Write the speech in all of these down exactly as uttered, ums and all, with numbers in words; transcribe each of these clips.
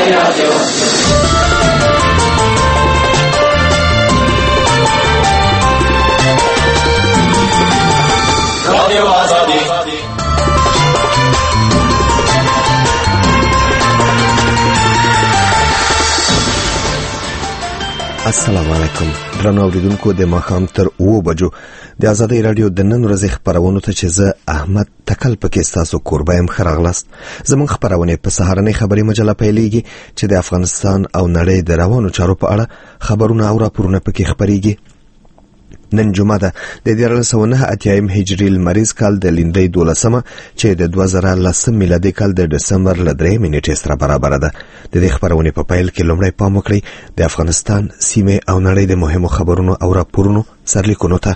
السلام علیکم درنو اوریدونکو د ماښام تر اوو بجو د آزادۍ رادیو د نن ورځې خبرونو ته چې زه احمد تکل پکې ستاسو کوربه یم ښه راغلاست. زموږ خبرونه په سهارنۍ خبري مجله پیلېږي چې د افغانستان او نړۍ د روانو چارو په اړه خبرونه او راپورونه پکې خبرېږي. نن جمعه ده د دیارلس سوه نهه اتیایم هجري لمریز کال د لیندۍ دولسمه چې د دوه زره لسم میلادي کال د ډسمبر له درېیمې نیټې سره برابره ده. د دې خبرونې په پیل کې لومړی پام وکړئ د افغانستان سیمې او نړۍ د مهمو خبرونو او راپورونو سرلیکونو ته.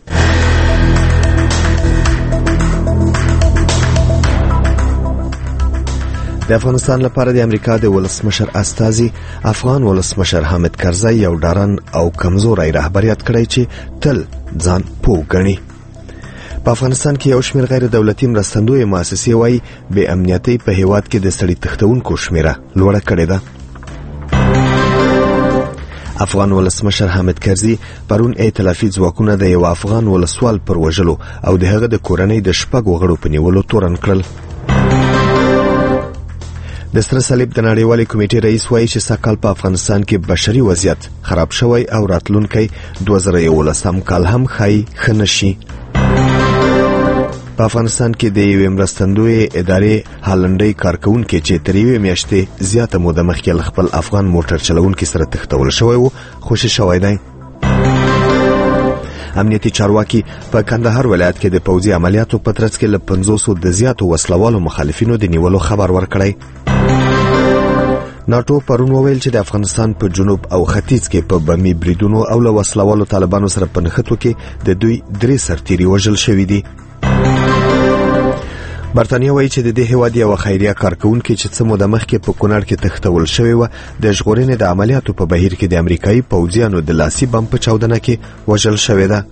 د افغانستان لپاره د امریکا د ولسمشر استازي افغان ولسمشر حامد کرزي یو ډارن او کمزوري رهبریت کړی چې تل ځان پوه ګڼي. په افغانستان کې یو شمېر غیر دولتي مرستندوی مؤسسې وايي بې امنیتۍ په هیواد کې د سړي تښتونکو شمېره لوړه کړې ده. افغان ولسمشر حامد کرزي پرون ائتلافي ځواکونه د یو افغان ولسوال پر وژلو او د هغه د کورنۍ د شپږو غړو په نیولو تورن کړل. د سره صلیب د نړیوالې کمیټې رئیس وایي چې سږکال په افغانستان کې بشري وضعیت خراب شوی او راتلونکی دوه زره یولسم کال هم ښایي ښه نشي. په افغانستان کې د یوې مرستندوی ادارې هالنډۍ کارکونکي چې تر یوې میاشتې زیاته موده مخکې له خپل افغان موټر چلونکي سره تښتول شوی و خوشي شوی دی. امنیتي چارواکي په کندهار ولایت کې د پوځي عملیاتو په ترڅ کې له پنځوسو د زیاتو وسلوالو مخالفینو د نیولو خبر ورکړی. ناټو پرون وویل چې د افغانستان په جنوب او ختیځ کې په بمي بریدونو او له وسلوالو طالبانو سره په نښتو کې د دوی درې سرتیري وژل شوي دي. برتانیا وایي چې د دې هیواد یو خیریه کارکونکي چې څه موده مخکې په کونړ کې تښتول شوی و د ژغورنې د عملیاتو په بهیر کې د امریکایي پوځیانو د لاسي بم په چاودنه کې وژل شوی ده.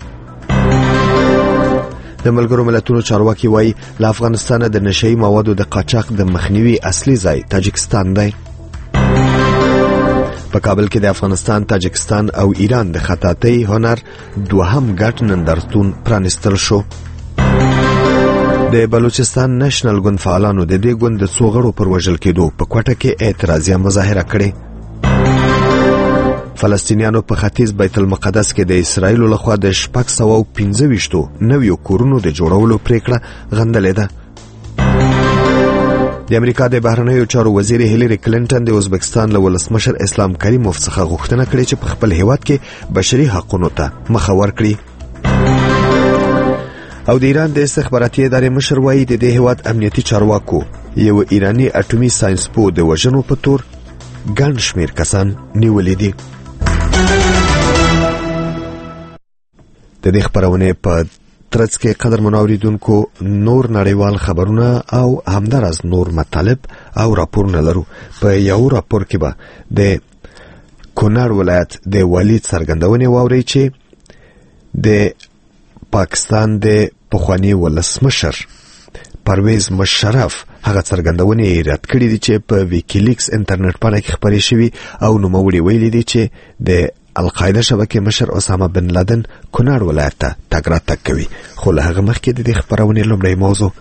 د ملګرو ملتونو چارواکي وایي له افغانستانه د نشهیي موادو د قاچاق د مخنیوي اصلي ځای تاجکستان دی. په کابل کې د افغانستان، تاجکستان او ایران د خطاطۍ هنر دوهم ګډ نندارتون پرانیستل شو. د بلوچستان نېشنل ګوند فعالانو د دې ګوند د څو غړو پر وژل کېدو په کوټه کې اعتراضیه مظاهره کړې. فلسطینیانو په ختیځ بیت المقدس کې د اسرایلو لخوا د شپږ سوه پنځه ویشتو نویو کورونو د جوړولو پریکړه غندلې ده. د امریکا د بهرنیو چارو وزیر هیلری کلینټن د ازبکستان له ولسمشر اسلام کریموف څخه غوښتنه کړې چې په خپل هیواد کې بشري حقوقو ته مخه ورکړي. او د ایران د استخباراتي ادارې مشر وایي د دې هیواد امنیتي چارواکو یو ایرانی اټومي ساينسپو د وژنو په تور ګڼ شمېر کسان نیولي دي. د دې خبرونه په ترڅ کې قدر منوریدونکو نور نړیوال خبرونه او همدارس نور مطالب او راپورونه لرو. په یو راپور کې به د کونړ ولایت د والي څرګندونې واوري چې د پاکستان د پخوانی ولسمشر پرویز مشرف هغه څرګندونې رد کړې دي چې په ویکیلیکس انټرنیټ باندې خبرې شوي او نوموړي ویلي دي چې د القاعده شبکې مشر اسامه بن لادن کونړ ولایت ته تګ راتګ کوي. خو له هغه مخکې د دې خبرونې لومړی موضوع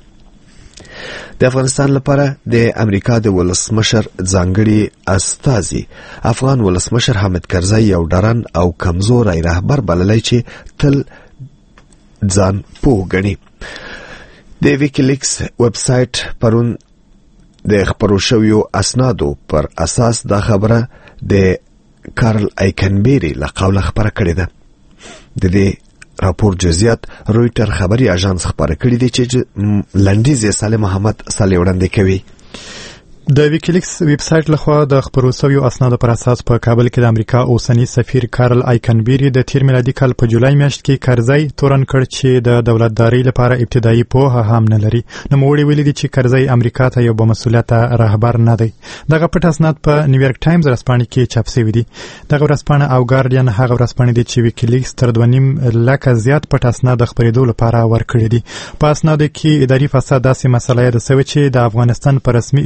د افغانستان لپاره د امریکا د ولسمشر ځانګړي استازي افغان ولسمشر حامد کرزي یو ډارن او کمزوري رهبر بللی چې تل ځان پوه ګڼي. د ویکیلیکس ویب سایټ پرون د خبرو شویو اسنادو پر اساس دا خبره د کارل ایکنبری له قوله خبره کړې ده. د دې راپور جزئیات رویټر خبري اژانس خبره کړې دي چې لنډیز یې صالح محمد صالح وړاندې کوي. د ویکیلیکس ویب سایټ لخوا د خبرو شویو اسنادو پر اساس په کابل کې د امریکا اوسنی سفیر کارل ایکنبری د تیر میلادي کال په جولای میاشت کې کرزي تورن کړ چې د دولتداري لپاره ابتدایي پوهه هم نه لري. نوموړي ویلي دي چې کرزي امریکا ته یو بمسؤلیت رهبر نه دی. دغه پټ اسناد په نیویارک ټایمز رسپانې کې چاپ شوی دي. دغه رسپانه او ګارډین هغه رسپانې دي چې ویکیلیکس تر دوه نیم لکه زیات پټ اسناد خبرېدو لپاره ورکړي دي. په اسنادو کې اداري فساد داسې مسله ده چې د افغانستان په رسمي ادارو کې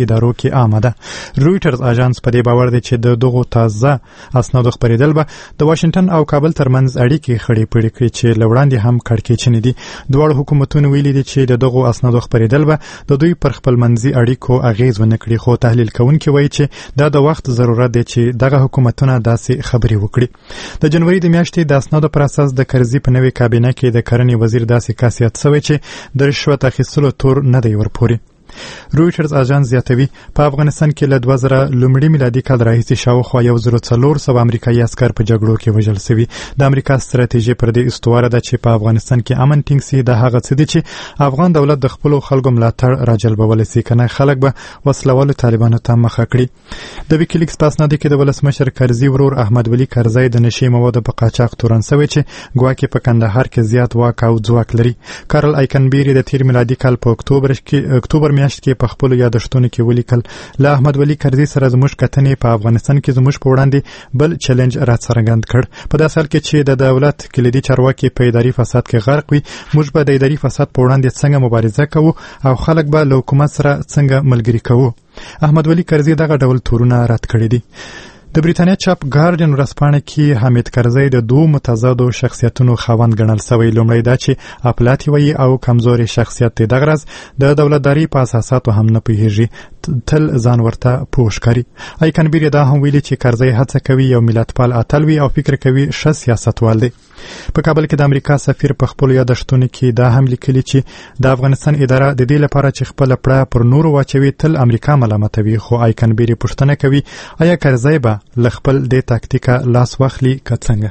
کې عامه ده. رويټرز اژانس په دې باور دی چې د دغو تازه اسنادو خپرېدل به د واشنگټن او کابل ترمنځ اړیکې خړې پړې کړي چې له وړاندې هم کړکېچنې دي. دواړو حکومتونو ویلي دي چې د دغو اسنادو خپرېدل به د دوی پر خپلمنځي اړیکو اغیز ونه کړي، خو تحلیل کوونکي وایي چې دا د وخت ضرورت دی چې دغه حکومتونه داسې خبرې وکړي. د جنوري د میاشتې د اسنادو پر اساس د کرزي په نوې کابینه کې د کرنې وزیر داسې کاسیات شوی چې د رشوت اخیستلو تور نه دی ورپورې. رويټرز اژانس زیاتوي په افغانستان کې له دوه زره لومړي میلادي کال راهیسې شاوخوا یو زر څلور سوه امریکایي عسکر په جګړو کې وژل شوي. د امریکا ستراتیژي پر دې استواره ده چې په افغانستان کې امن ټینګ سي. د هغه څه دي چې افغان دولت د خپلو خلکو ملاتړ راجلبولی سي، کنه خلک به وسلوالو طالبانو ته مخه کړي. د ویکیلیکس په اسنادو کې د ولسمشر کرزي ورور احمد ولی کرزی د نشي موادو په قاچاق تورن شوی چې ګواکې په کندهار کې زیات واک او ځواک لري. کارل آیکنبيري د تیر میلادي کال په اکتوبر کې اکتوبر میاشت کې په خپل یادښتونو کې ولیکل، له احمد ولی کرزي سره زموږ کتنې په افغانستان کې زموږ په وړاندې بل چیلنج راڅرګند کړ. په داسې حال کې چې د دولت کلیدي چارواکي په اداري فساد کې غرق وي، موږ به د اداري فساد په وړاندې څنګه مبارزه کوو او خلک به له حکومت سره څنګه ملګري کوو. احمد ولی کرزي دغه ډول تورونه رد کړي دي. د بریتانیا چاپ ګارډین ورځپاڼه کې حامد کرزی د دوه متضادو شخصیتونو خاوند ګڼل شوی. لومړی دا چې اپلاتي وایي او کمزوري شخصیت دی. دغه راز د دولتداري په اساساتو هم نه پوهیږي، تل ځان ورته پوه ښکاري. آیکنبيري دا هم ویلي چې کرزی هڅه کوي یو ملتپال اتل وي او فکر کوي ښه سیاستوال دی. په کابل کې د امریکا سفیر په خپل یادښتونو کې دا هم لیکلي چې د افغانستان اداره د دې لپاره چې خپل پړه پر نورو واچوي تل امریکا ملامتوي. خو آیکنبيري پوښتنه کوي آیا کرزی به له خپل د تاکتیکا لاس واخلي که څنګه؟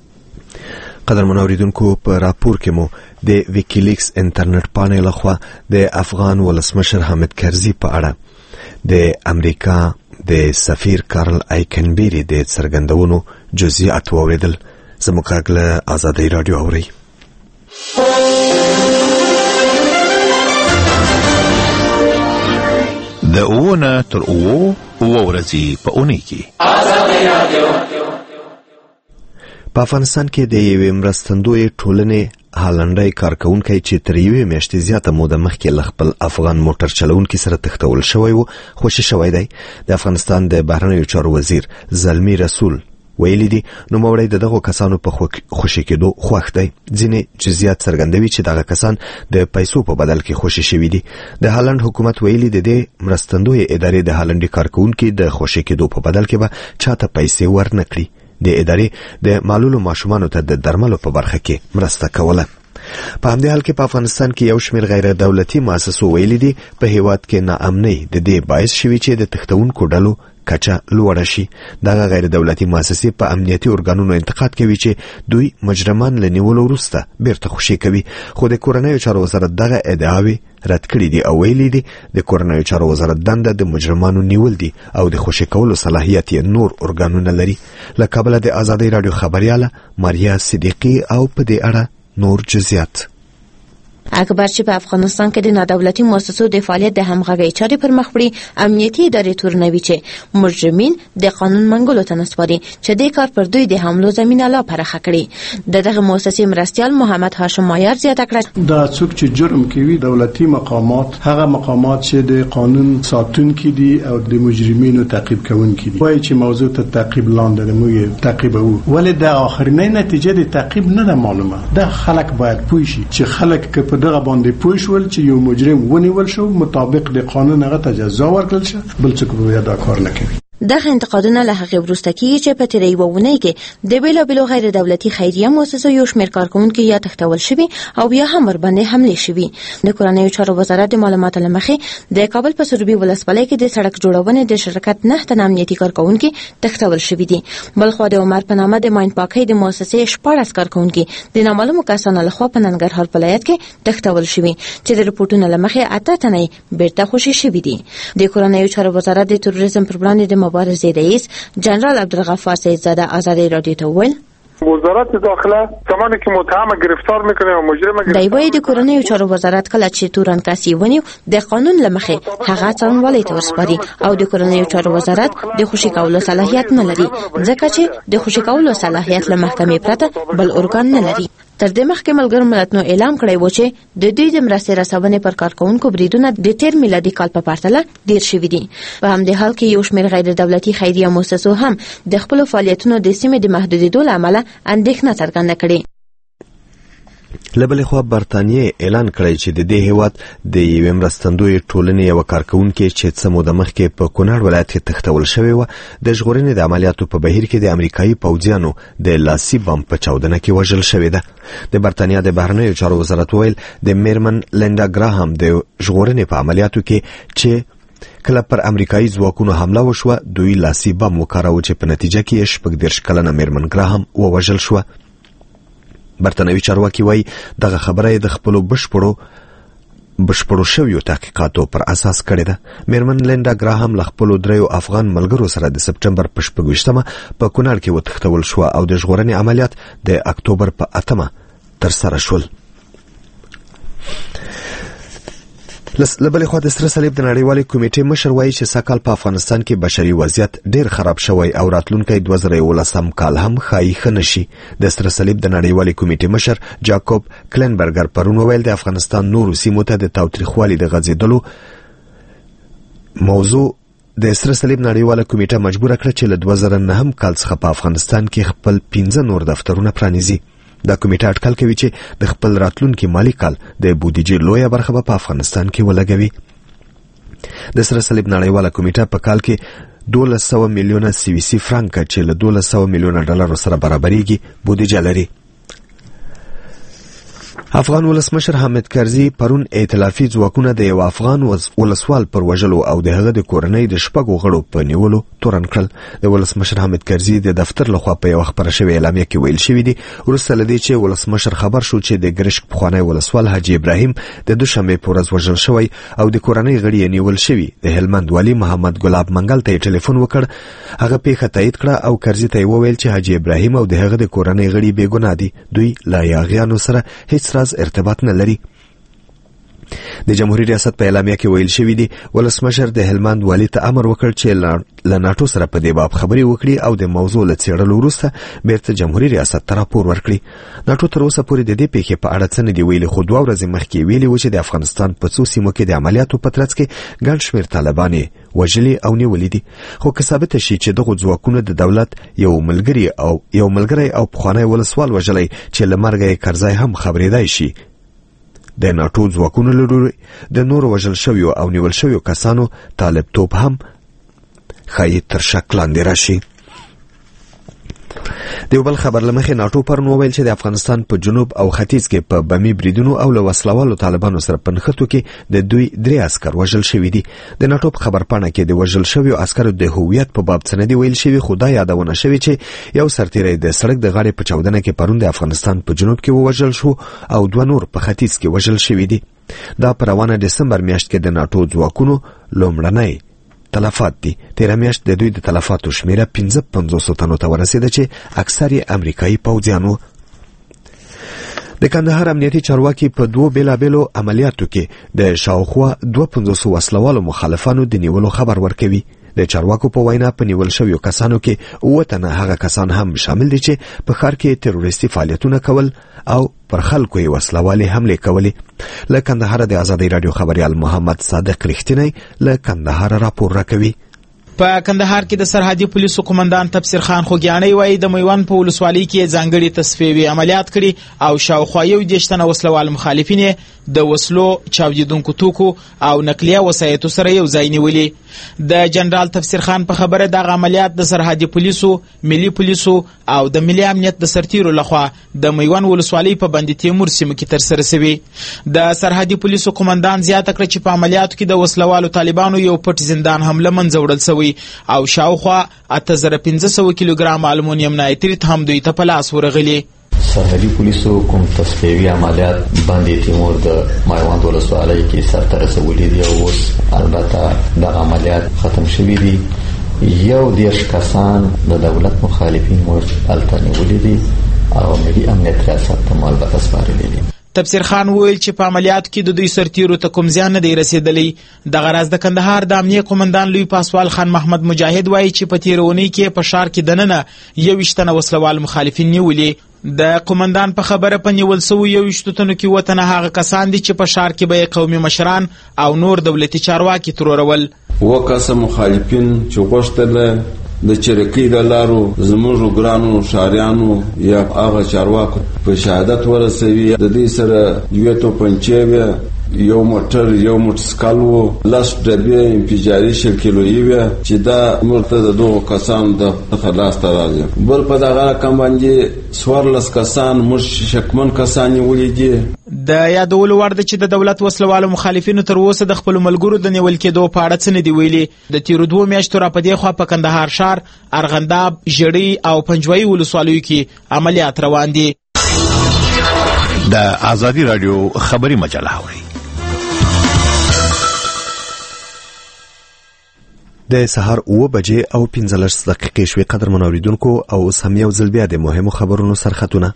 قدرمن اوریدونکو، په راپور کې مو د ویکیلیکس انټرنیټ پاڼې لخوا د افغان ولسمشر حامد کرزي په اړه د امریکا د سفیر کارل آیکنبيري د څرګندونو جزئیات واوریدل. زموږ غږ له آزادۍ رادیو اوري. د اوونه تر اوو اوه ورځې په اونۍ کې آزادۍ رادیو. په افغانستان کې د یوې مرستندوی ټولنې هالنډي کارکونکي چې تر یوې میاشتې زیاته موده مخکې له خپل افغان موټر چلونکي سره تښتول شوی و خوشي شوی دی. د افغانستان د بهرنیو چارو وزیر زلمی رسول ویلي دي نوموړی د دغو کسانو په خوشي کېدو خوښ دی. ځینې جزئیات څرګندوي چې دغه کسان د پیسو په بدل کې خوشي شوي دي. د هالند حکومت ویلي د دې مرستندوی ادارې د هالندي کارکونکي د خوشي کېدو په بدل کې به چاته پیسې ورنکړي. د ادارې د معلولو ماشومانو ته د درملو په برخه کې مرسته کوله. په همدې حال کې په افغانستان کې یو شمېر غیر دولتي مؤسسو ویلي دي په هیواد کې ناامنۍ د دې باعث شوي چې د تښتونکو ډلو کچه لوړه شي. دغه غیر دولتي مؤسسې په امنیتي ارګانونو انتقاد کوي چې دوی مجرمان له نیولو وروسته بیرته خوشي کوي. خو د کورنیو چارو وزارت دغه ادعاوې رد کړي دي او ویلي دي د کورنیو چارو وزارت دنده د مجرمانو نیول دي او د خوشي کولو صلاحیت یې نور ارګانونه لري. له کابل د آزادۍ رادیو خبرياله ماریا صدیقی او په دې اړه نور جزئیات. اکبر چې په افغانستان کې د نادولتي مؤسسو د فعالیت د همغږۍ چارې پر مخ وړي، امنیتي ادارې تورنوي چې مجرمین د قانون منګولو ته نسپاري چې د کار پر دوی د حملو زمینه لا پراخه کړي. د دغه مؤسسې مرستیال محمد هاشم مایر زیاته کړه دا څوک چې جرم کوي دولتي مقامات هغه مقامات چې د قانون ساتونکي دي او د مجرمینو تعقیب کوونکي دي. وایي چې موضوع ته تعقیب لاندې د موږ تعقیبو، ولې د اخرنۍ نتیجه د تعقیب نه ده معلومه. د خلک باید پوه شي چې خلک که دغه باندې پوښول چې یو مجرم ونیول شو مطابق د قانون هغه ته جزا ورکړل شي، بل څوک به دا کار نه کوي. دغه انتقادونه له هغې وروسته کېږي چې په تېرې یوه اونۍ کې د بېلابېلو غیر دولتي خیریه مؤسسو یو شمېر کارکوونکي یا تښتول شوي او یا هم ورباندې حملې شوي. د کورنیو چارو وزارت د معلوماتو له مخې د کابل په سروبي ولسوالۍ کې د سړک جوړونې د شرکت نه تن امنیتي کارکوونکي تښتول شوي دي. بلخوا د عمر په نامه د ماین پاکۍ د مؤسسې شپاړس کارکوونکي د نامعلومو کسانو لخوا په ننګرهار ولایت کې تښتول شوي چې د رپورټونو له مخې اته تنه بیرته خوشي شوي دي. د کورنیو چارو وزارت د تروریزم پر وړاندې د مبارزې رئیس جنرال عبدالغفار سیدزاده آزادی رادیو ته وویل وزارت داخله زمانی که متهم گرفتار میکنه و مجرم گرفتار دایوی د کورنیو چارو وزارت کله چې تورن کسي ونیو د قانون لمخې هغه څنګه ته ورسپاري او د کورنیو چارو وزارت د خوشي کولو صلاحیت نه لري ځکه چې د خوشي کولو صلاحیت له محکمې پرته بل ارګان نه لري. تر دې مخکې ملګرو ملتونو اعلان کړی و چې د دوی د مرستې رسونې پر کارکونکو بریدونه د تیر میلادي کال په پرتله ډیر شوي دي. په همدې حال کې یو شمېر غیر دولتي خیریه مؤسسو هم د خپل فعالیتونو د سیمې د محدودیدو له امله اندېښنه څرګنده کړې. لبلې خوا برتانیې اعلان کړی چې د دې هیواد د یوې مرستندوی ټولنې یو کارکونکي چې څه موده مخکې په کونړ ولایت کې تښتول شوی و د ژغورنې د عملیاتو په بهیر کې د امریکایي پوځیانو د لاسي بم په چاودنه کې وژل شوی ده. د برتانیا د بهرنیو چارو وزارت ویل د میرمن لیندا ګراهام د ژغورنې په عملیاتو کې چې کله پر امریکایي ځواکونو حمله وشوه دوی لاسي بم وکاراوه چې په نتیجه کې شپږ دېرش کلنه میرمن ګراهام ووژل شوه. برتانوي چارواکي وایي دغه خبره د خپلو بشپړو بشپړو شویو تحقیقاتو پر اساس کړې ده. میرمن لیندا ګراهام له خپلو دریو افغان ملګرو سره د سپټمبر په شپږویشتمه په کونړ کې وتښتول شوه او د ژغورنې عملیات د اکتوبر په اتمه ترسره شول. لبلې خوا د سره صلیب د نړیوالې کمیټې مشر وایي چې سږ په افغانستان کې بشري وضعیت ډیر خراب شوی او راتلونکی دوه زره یولسم کال هم ښایي ښه نشي. د سره صلیب د نړیوالې کمیټې مشر جاکوب کلینبرګر پرون وویل د افغانستان نورو سیمو ته د تاوتریخوالي د غځېدلو موضوع د سره صلیب نړیواله کمیټه مجبوره کړه چې له دوه زره نهم کال څخه په افغانستان کې خپل پنځه نور دفترونه پرانیزي. دا کمیټه اټکل کوي چې د خپل راتلونکي مالی کال د بودیجې لویه برخه به په افغانستان کې ولګوي. د سره صلیب نړیواله کمیټه په کال کې دولس سوه میلیونه سویسي فرانکه چې له دولس سوه میلیونه ډالرو سره برابرېږي بودیجه لري. افغان ولسمشر حامد کرزي پرون ائتلافي ځواکونه د یو افغان ولسوال پر وژلو او د هغه د کورنۍ د شپږو غړو په نیولو تورن کړل. د ولسمشر حامد کرزي د دفتر لخوا په یو خبره شوې اعلامیه کې ویل شوی دی وروسته له دې چې ولسمشر خبر شو چې د ګرشک پخوانی ولسوال حاجي ابراهیم د دوشنبه په ورځ وژل شوی او د کورنۍ غړي یې نیول شوی. د هلمند والي محمد ګلاب منګل ته ټلیفون وکړ هغه پیښه تایید کړه او کرزي ته وویل چې حاجي ابراهیم او د هغه د کورنۍ غړي بې ګناه دي. دوی لا یاغیانو سره هیڅ راز ارتباط نه لري. د جمهوریت ریاست په اعلامیه کې ویل شوی دی ولسمشر د هلمند والي ته امر وکړ چې له ناټو سره په دې باب خبرې وکړي او د موضوع له څېړلو وروسته بیرته جمهوریت ریاست ته راپور ورکړي. ناټو تر اوسه پورې د دې پیښې په اړه څه نه دي ویلي خو دوه ورځې مخکې ویلي و چې د افغانستان په څو سیمو کې د عملیاتو په ترڅ کې ګڼ شمېر طالبان یې وژلي او نیولي دي. خو که ثابته شي چې دغو ځواکونو د دولت یو ملګری او یو ملګری او پخوانی ولسوال وژلی چې له مرګه یې کرزی هم خبرېدای شي د ناټو ځواکونو له لوري د نورو وژل شویو او نیول شویو کسانو طالب توب هم ښایي تر شک لاندې راشي. د یو بل خبر له مخې ناټو پرون وویل چې د افغانستان په جنوب او ختیځ کې په بمي بریدونو او له وسلوالو طالبانو سره په نښتو کې د دوی درې عسکر وژل شوي دي. د ناټو په خبرپاڼه کې د وژل شویو عسکرو د هویت په باب څه نه دي ویل شوي خو دا یادونه شوې چې یو سرتیری د سړک د غاړې په چاودنه کې پرون د افغانستان په جنوب کې ووژل شو او دوه نور په ختیځ کې وژل شوي دي. دا په روانه دسمبر میاشت کې د ناټو ځواکونو لومړنی تلفات دي. تیره میاشت د دوی د تلفاتو شمیره پنځه پنځوسو تنو ته ورسېده چې اکثر یې امریکایي پوځیان وو. د کندهار امنیتي چارواکي په دوو بیلابیلو عملیاتو کې د شاوخوا دوه پنځوسو وسلوالو مخالفانو د نیولو خبر ورکوي. د چارواکو په وینا په نیول شویو کسانو کې اووه تنه هغه کسان هم شامل دي چې په ښار کې تروریستي فعالیتونه کول او پر خلکو یې وسلوالې حملې کولې. له کندهار د ازادۍ راډیو خبریال محمد صادق رښتینی له کندهار راپور راکوي. په کندهار کې د سرحدي پولیسو قومندان تفسیر خان خوګیانی وایي د میوان په ولسوالۍ کې ځانګړي تصفیوي عملیات کړي او شاوخوا یو دېرش تنه وسلوال مخالفین یې د وسلو چاودیدونکو توکو او نقلیه وسایطو سره یو ځای نیولي. د جنرال تفسیر خان په خبره دغه عملیات د سرحدي پولیسو، ملي پولیسو او د ملي امنیت د سرتیرو لخوا د میوان ولسوالۍ په بند تیمور سیمه کې ترسره شوي. د سرحدي پولیسو قومندان زیاته کړه چې په عملیاتو کې د وسلوالو طالبانو یو پټ زندان هم له منځه وړل شوی او شاوخوا اته زره پنځه سوه کیلوګرام المونیم نایتریت هم دوی ته په لاس ورغلي. سرحدي پولیسو کوم تصفیوي عملیات باندې تیمور د میوند ولسوالۍ کې سرته رسولي دي او اوس البته دغه عملیات ختم شوي دي. یو دېرش کسان د دولت مخالفین مو هلته نیولي دي او ملي امنیت ریاست ته مو البته سپارلي دي. تفسیر خان ویل چې په عملیاتو کې د دوی سرتیرو ته کوم زیان نه دی رسیدلی. دغه راز د کندهار د امنیه قومندان لوی پاسوال خان محمد مجاهد وایي چې په تیرونی کې په ښار کې دننه یوویشت تنه وسلوال مخالفین نیولي د قومندان په خبره په نیول سوي یو ویشتو تنو کې اووه تنه هغه کسان دي چې په ښار کې به یې قومي مشران او نور دولتي چارواکي ترورول. اووه کسه مخالفین چې غوښتل د چریکۍ د لارو زموږ ګرانو ښاریانو یا هغه چارواکو په شهادت ورسوي. د دې سره دوې توپنچې وې، یو موټر، یو موټرسایکل و، لس ډبې انفجاري شکلوي وې چې دا موږ ته د دغو کسانو د خلاص ته راځي. بل په دغه رقم باندې څوارلس کسان موږ شکمن کسان نیولي دي. د یادولو وړ ده چې د دولت وسلوالو مخالفینو تر اوسه د خپلو ملګرو د نیول کېدو په اړه څه نه دي ویلي. د تیرو دوو میاشتو را په دې خوا په کندهار ښار، ارغنداب، ژړۍ او پنجوایي ولسوالیو کې عملیات روان دي. د ازادي راډیو خبري مجله اورئ. د سهار اوه بجې او پنځلس دقیقې شوې. قدرمن اوریدونکو، او اوس هم یو ځل بیا د مهمو خبرونو سرخطونه.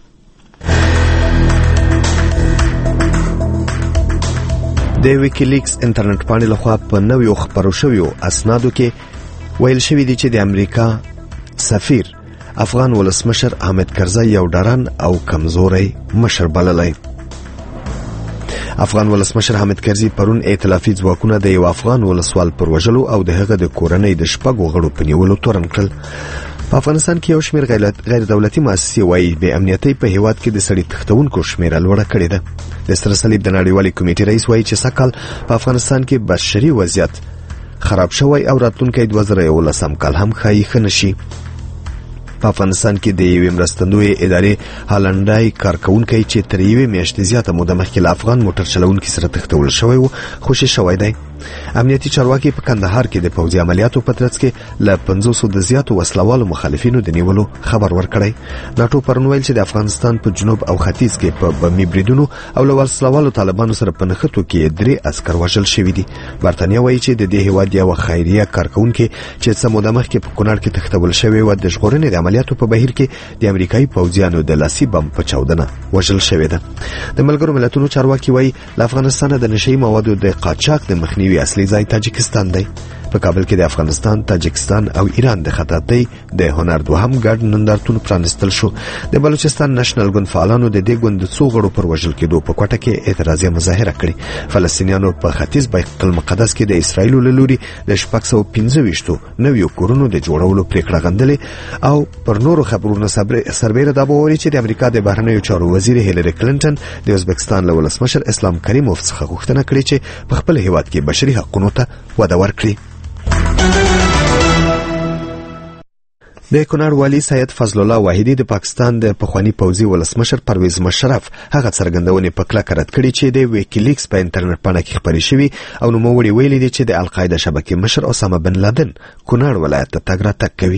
د ویکیلیکس انټرنیټ پاڼې لخوا په نویو خپرو شویو اسنادو کې ویل شوي دي چې د امریکا سفیر افغان ولسمشر حامد کرزی یو ډارن او کمزوري مشر بللی. افغان ولسمشر حامد کرزی پرون ائتلافي ځواکونه د یو افغان ولسوال پر وژلو او د هغه د کورنۍ د شپږو غړو په نیولو تورن کړل. په افغانستان کې یو شمېر غیر دولتي مؤسسې وایي بې امنیتۍ په هیواد کې د سړي تښتونکو شمېره لوړه کړې ده. د سره صلیب د نړیوالې کمیټې رئیس وایي چې سږکال په افغانستان کې بشري وضعیت خراب شوی او راتلونکی دوه زره یولسم کال هم ښایي ښه نشي. په افغانستان کې د یوې مرستندویې ادارې هالنډای کارکونکی چې تر یوې میاشتې زیاته موده مخکې له افغان موټر چلونکي سره تښتول شوی و خوشي شوی دی. امنیتي چارواکي په کندهار کې د پوځي عملیاتو په ترڅ کې له پنځوسو د زیاتو وسلوالو مخالفینو د نیولو خبر ورکړی. ناټو پرون ویل چې د افغانستان په جنوب او ختیځ کې په بمي بریدونو او له وسلوالو طالبانو سره په نښتو کې درې عسکر وژل شوي دي. برتانیا وایي چې د دې هیواد یوه خیریه کارکونکې چې څه موده مخکې په کونړ کې تښتول شوې وه د ژغورنې د عملیاتو په بهیر کې د امریکایي پوځیانو د لاسي بم په چاودنه وژل شوې ده. د ملګرو ملتونو چارواکي وایي له افغانستانه د نشهیي موادو د قاچاق د مخنیوي اصلي ځای تاجکستان دی. په کابل کې د افغانستان، تاجکستان او ایران د خطاطۍ د هنر دوهم ګډ نندارتون پرانستل شو. د بلوچستان نېشنل ګوند فعالانو د دې ګوند د څو غړو پر وژل کېدو په کوټه کې اعتراضي مظاهره کړې. فلسطینیانو په ختیځ بیت المقدس کې د اسرایلو له لوري د شپږ سوه پنځه ویشتو نویو کورونو د جوړولو پریکړه غندلې او پر نورو خبرونو سربیره دا وویل چې د امریکا د بهرنیو چارو وزیر هیلری کلینټن د ازبکستان له ولسمشر اسلام کریموف څخه غوښتنه کړې چې په خپل هیواد کې بشري حقوقو ته وده ورکړي. د کونړ والي سید فضل الله واحدي د پاکستان د پخوانی پوځي ولسمشر پرویز مشرف هغه څرګندونې په کلکه رد کړې چې د ویکیلیکس په انټرنیټ پاڼه کې خپرې شوي او نوموړي ویلي دي چې د القاعده شبکې مشر اسامه بن لادن کونړ ولایت ته تګ راتګ کوي.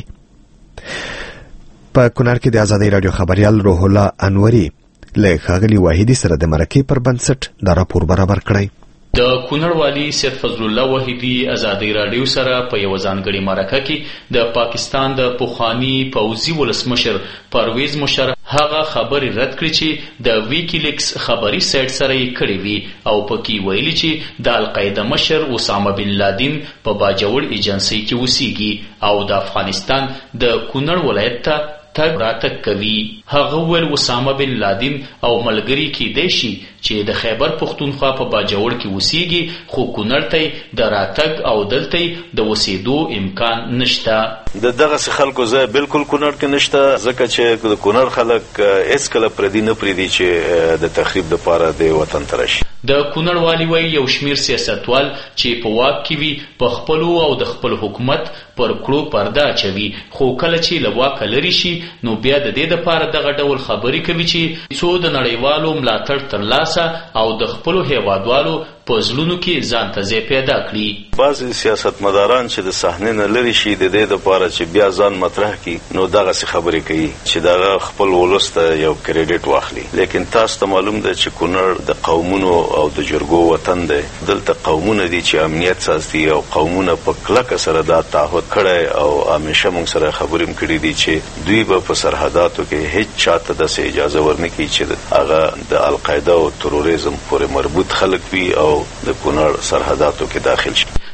په کونړ کې د ازادي رادیو خبريال روح الله انوري له ښاغلي واحدي سره د مرکې پر بنسټ دا راپور برابر کړی. د کونړ والي سید فضل الله وحیدي ازادي رادیو سره په یو ځانګړي مرکه کې د پاکستان د پخوانی پوځي ولسمشر پرویز مشرف هغه خبرې رد کړې چې د ویکیلیکس خبري سایت سره یې کړې وي او پکې ویلي چې د القاعده مشر اسامه بن لادن په باجوړ ایجنسۍ کې اوسېږي او د افغانستان د کونړ ولایت ته تګ راتګ کوي. هغه ویل اسامه بن لادن او ملګري کېدای شي چې د خیبر پختونخوا په باجوړ کې اوسېږي خو کونړ ته د راتګ او دلته د اوسېدو امکان نشته. د دغه خلکو زه بالکل کونړ کې نشته ځکه چې د کونړ خلک هیڅ کله پردي نه پریدي چې د تخریب لپاره د وطن ته راشي. د کونړ والي وایي یو شمیر سیاستوال چې په واک کې وي په خپلو او د خپل حکومت پر کړو پرده اچوي خو کله چې له واکه لرې شي نو بیا د دې دپاره دغه ډول خبرې کوي چې څو د نړیوالو ملاتړ ترلاسه او د خپلو هیوادوالو په زړونو کې ځان ته ځای پیدا کړي. بعضې سیاستمداران چې د صحنې نه لرې شي د دې دپاره چې بیا ځان مطرح کړي نو دغسې خبرې کوي چې دغه خپل ولس ته یو کریډیټ واخلي. لیکن تاسو ته معلوم ده چې کونړ د قومونو او د جرګو وطن دی. دلته قومونه دي چې امنیت ساتي او قومونه په کلکه سره دا تعهد کړی او همیشه موږ سره خبرې هم کړي دي چې دوی به په سرحداتو کې هیڅ چاته داسې اجازه ورنکړي چې هغه د القاعده او تروریزم پورې مربوط خلک وي او د کونړ سرحداتو کې داخل شي.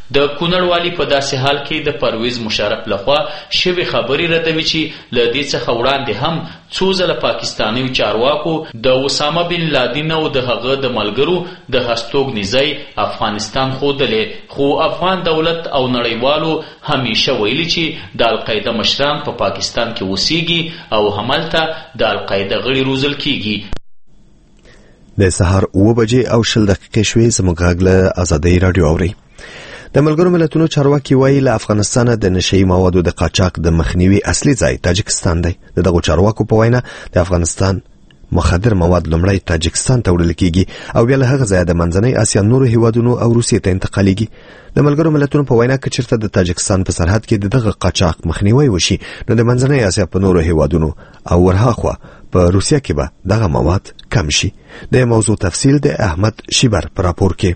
د کونړ والي په داسې حال کې د پرویز مشرف لخوا شوې خبرې ردوي چې له دې څخه وړاندې هم څو ځله پاکستانیو چارواکو د اسامه بن لادن او د هغه د ملګرو د هستوګنیزۍ افغانستان ښودلې، خو افغان دولت او نړیوالو همیشه ویلي چې د القاعده مشران په پاکستان کې اوسیږي او همالته د القاعده غړي روزل کیږي. د سهار اوه بجې او شل دقیقې شوې. زموږ غږ له ازادۍ راډیو اورئ. د ملګرو ملتونو چارواکي وایي له افغانستانه د نشهیي موادو د قاچاق د مخنیوي اصلي ځای تاجکستان دی. د دغو چارواکو په وینا د افغانستان مخدر مواد لومړی تاجکستان ته وړل کیږي او بیا له هغه ځایه د منځنۍ اسیا نورو هیوادونو او روسیې ته انتقالیږي. د ملګرو ملتونو په وینا که چېرته د تاجکستان په سرحد کې د دغه قاچاق مخنیوی وشي نو د منځنۍ اسیا په نورو هیوادونو او ورهاخوا په روسیه کې به دغه مواد کم شي. د موضوع تفصیل د احمد شیبر په راپور کې.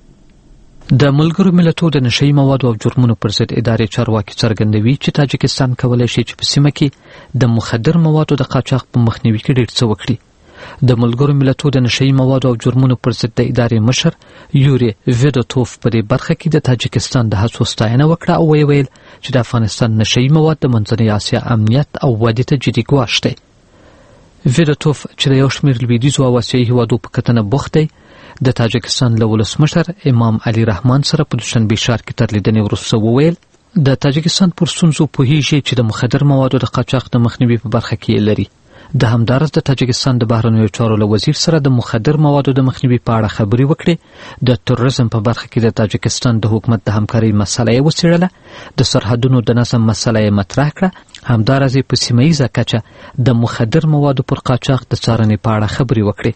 د ملګرو ملتونو د نشهیي موادو او جرمونو پر ضد ادارې چارواکي څرګندوي چې تاجکستان کولی شي چې په سیمه کې د مخدر موادو د قاچاق په مخنیوي کې ډېر څه وکړي. د ملګرو ملتونو د نشهیي موادو او جرمونو پر ضد د ادارې مشر یوري ویدوتوف په دې برخه کې د تاجکستان د هڅو ستاینه وکړه او ویې ویل چې د افغانستان نشهیي مواد د منځنۍ اسیا امنیت او ودې ته جدي ګواښ دی. ویدوتوف چې د یو شمېر لویدیځو او اسیایي هیوادو په کتنه بوخت دی د تاجکستان له ولسمشر امام علي رحمان سره په دوشنبه ښار کې تر لیدنې وروسته وویل د تاجکستان پر ستونزو پوهیږي چې د مخدر موادو د قاچاق د مخنیوي په برخه کې لري. د همدارس د تاجکستان د بهرنیو چارو له وزیر سره د مخدر موادو د مخنیوي په اړه خبرې وکړې. د تروریزم په برخه کې د تاجکستان د حکومت د همکارۍ مسله یې وڅېړله، د سرحدونو د نظم مسله یې مطرح کړه، همدارس په سیمه ییزه کچه د مخدر موادو پر قاچاق د څارنې په اړه خبرې وکړې.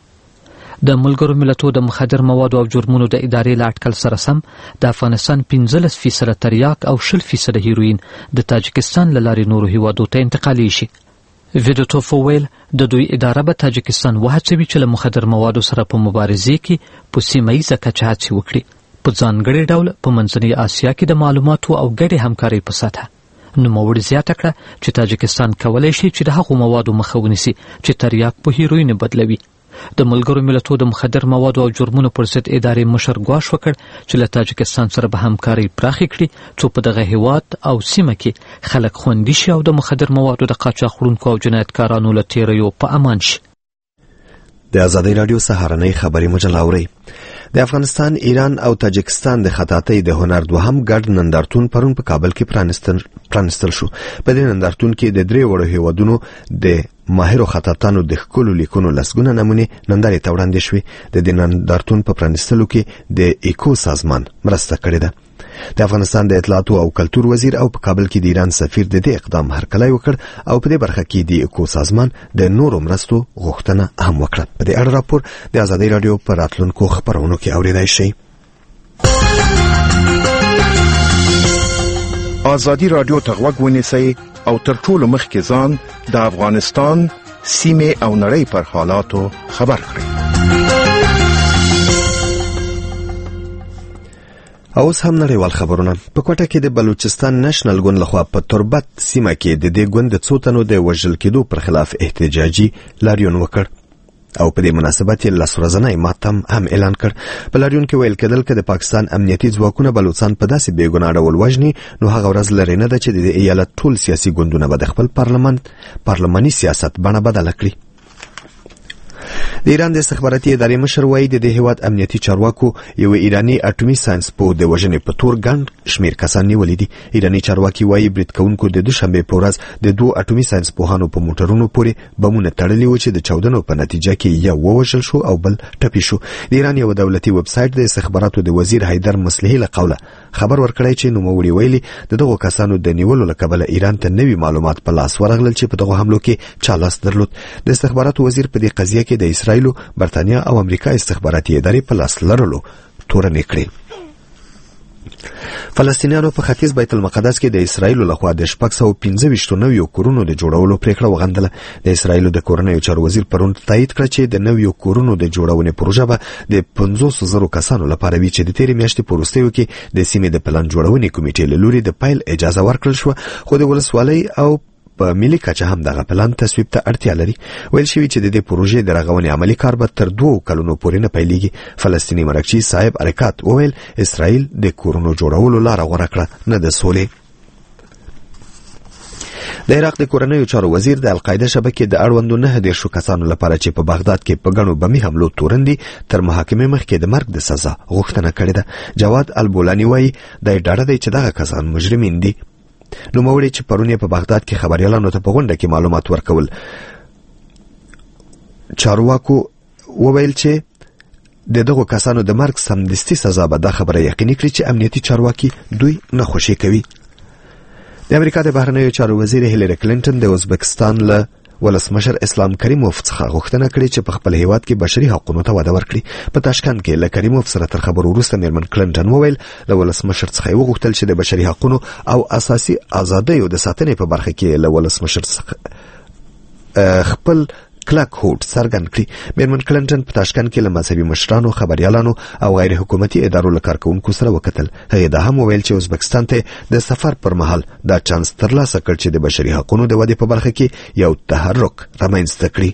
د ملګرو ملتونو د مخدر موادو او جرمونو د ادارې له اټکل سره سم د افغانستان پنځلس فیصده تریاک او شل فیصده هیروین د تاجکستان له لارې نورو هیوادو ته انتقالیږي. ویدوتوف وویل د دوی اداره به تاجکستان وهڅوي چې له مخدر موادو سره په مبارزې کې په سیمه ییزه کچه هڅې وکړي، په ځانګړي ډول په منځنۍ اسیا کې د معلوماتو او ګډې همکارۍ په سطحه. نوموړي زیاته کړه چې تاجکستان کولی شي چې د هغو موادو مخه ونیسي چې تریاک په هیروین بدلوي. د ملګرو ملتونو د مخدر موادو او جرمونو پر ضد ادارې مشر ګواښ وکړ چې له تاجکستان سره به همکارۍ پراخې کړي څو په دغه هیواد او سیمه کې خلک خوندي شي او د مخدر موادو د قاچاق وړونکو او جنایتکارانو له تیریو په امان شي. د ازادۍ راډیو سهارنۍ خبري مجله اورئ. د افغانستان، ایران او تاجکستان د خطاطۍ د هنر دوهم ګډ نندارتون پرون په کابل کې پرانستل پرانستل شو. په دې نندارتون کې د درې وړو هیوادونو د ماهرو خطاطانو د ښکلو لیکنو لسګونه نمونې نندارې ته وړاندې شوې. د دې نندارتون په پرانستلو کې د ایکو سازمان مرسته کړې ده. د افغانستان د اطلاعاتو او کلتور وزیر او په کابل کې د ایران سفیر د دې اقدام هرکلی وکړ او په دې برخه کې د ایکو سازمان د نورو مرستو غوښتنه هم وکړه. په دې اړه راپور د ازادۍ راډیو په راتلونکو خبرونو کې اورېدای شئ. ازادي راډیو ته غوږ ونیسئ او تر ټولو مخکې ځان د افغانستان سیمه او نړۍ پر حالاتو خبر کړئ. اوس هم نړیوال خبرونه. په کوټه کې د بلوچستان نېشنل ګوند لخوا په تربت سیمه کې د دې ګوند د څو تنو د وژل کېدو پر خلاف احتجاجي لاریون وکړ او په دې مناسبت یې لس ورځنی ماتم هم اعلان کړ. په لاریون کې ویل کېدل چې د پاکستان امنیتي ځواکونه بلوچستان په داسې بې ګناه ډول وژني نو هغه ورځ لرې نه ده چې د ایالت ټول سیاسي ګوندونه به د خپل پارلمان پارلماني سیاست بڼه بدله کړي. د ایران د استخباراتي ادارې مشر وایي د دې هیواد امنیتي چارواکو یو ایرانی اټومي ساينس پوه د وژنې په تور ګڼ شمیر کسان نیولي دي. ایرانی چارواکي وایي برید کوونکو د دوشنبه په ورځ د دوه اټومي ساينس پوهانو په موټرونو پورې بمونه تړلي و چې د چاودنو په نتیجه کې یو ووژل شو او بل ټپي شو. د ایران یو دولتي ویب سایټ د استخباراتو د وزیر حیدر مصلحي له قوله خبر ورکړی چې نوموړي ویلي د دغو کسانو د نیولو له کبله ایران ته نوي معلومات په لاس ورغلل چې په دغو حملو کې چا لاس درلود. د استخباراتو وزیر په دې قضیه کې د اسرایلو، برتانیا او امریکا استخباراتي ادارې په لاس لرلو تورنې کړې. فلسطینیانو په ختیځ بیت المقدس کې د اسرایلو لخوا د شپږ سوه پنځه ویشت نویو کورونو د جوړولو پریکړه وغندله. د اسرایلو د کورنیو چارو وزیر پرون تایید کړ چې د نویو کورونو د جوړونې پروژه به د پنځوس زرو کسانو لپاره وي چې د تیرې میاشتې په وروستیو کې د سیمې د پلان جوړونې کمیټې له لوري د پیل اجازه ورکړل شوه، خو د ولسوالۍ او په ملي کچه هم دغه پلان تصویب ته اړتیا لري. ویل شوی چې د دې پروژې د رغونې عملي کار به تر دوه کلونو پورې نه پیلېږي. فلسطیني مرکچی صاحب حرکت وویل اسرائیل د کورونو جوړولو لاره غوره کړه نه د سولې. د عراق د کورنیو چارو وزیر د القاعده شبکې د اړوندو نه دیرشو کسانو لپاره چې په بغداد کې په ګڼو بمي حملو تورن دي تر محاکمې مخکې د مرګ د سزا غوښتنه کړې ده. جواد البولاني وایي د ډاډه دی چې دغه کسان مجرمین دي. نوموړي چې پرون په بغداد کې خبريالانو ته په غونډه کې معلومات ورکول چارواکو وویل چې د دغو کسانو د مرګ سمدستي سزا به دا خبره یقیني کړي چې امنیتي چارواکي دوی نه خوشي کوي. د امریکا د بهرنیو چارو وزیر هیلری کلینټن د ازبکستان له ولسمشر اسلام کریموف څخه غوښتنه کړې چې په خپل هیواد کې بشري حقوقو ته وده ورکړي. په تاشکند کې له کریموف سره تر خبرو وروسته میرمن کلینټن وویل له ولسمشر څخه یې وغوښتل چې د بشري حقوقو او اساسي ازادیو د ساتنې په برخه کې له ولسمشر څخه خپل کلک هوډ څرګند کړي. میرمن کلینټن په تاشکند کې له مذهبي مشرانو، خبريالانو او غیر حکومتي ادارو له کارکونکو سره وکتل. هغه دا هم وویل چې ازبکستان ته د سفر پر مهال دا چانس ترلاسه کړ چې د بشري حقوقو د ودې په برخه کې یو تحرک رامنځته کړي.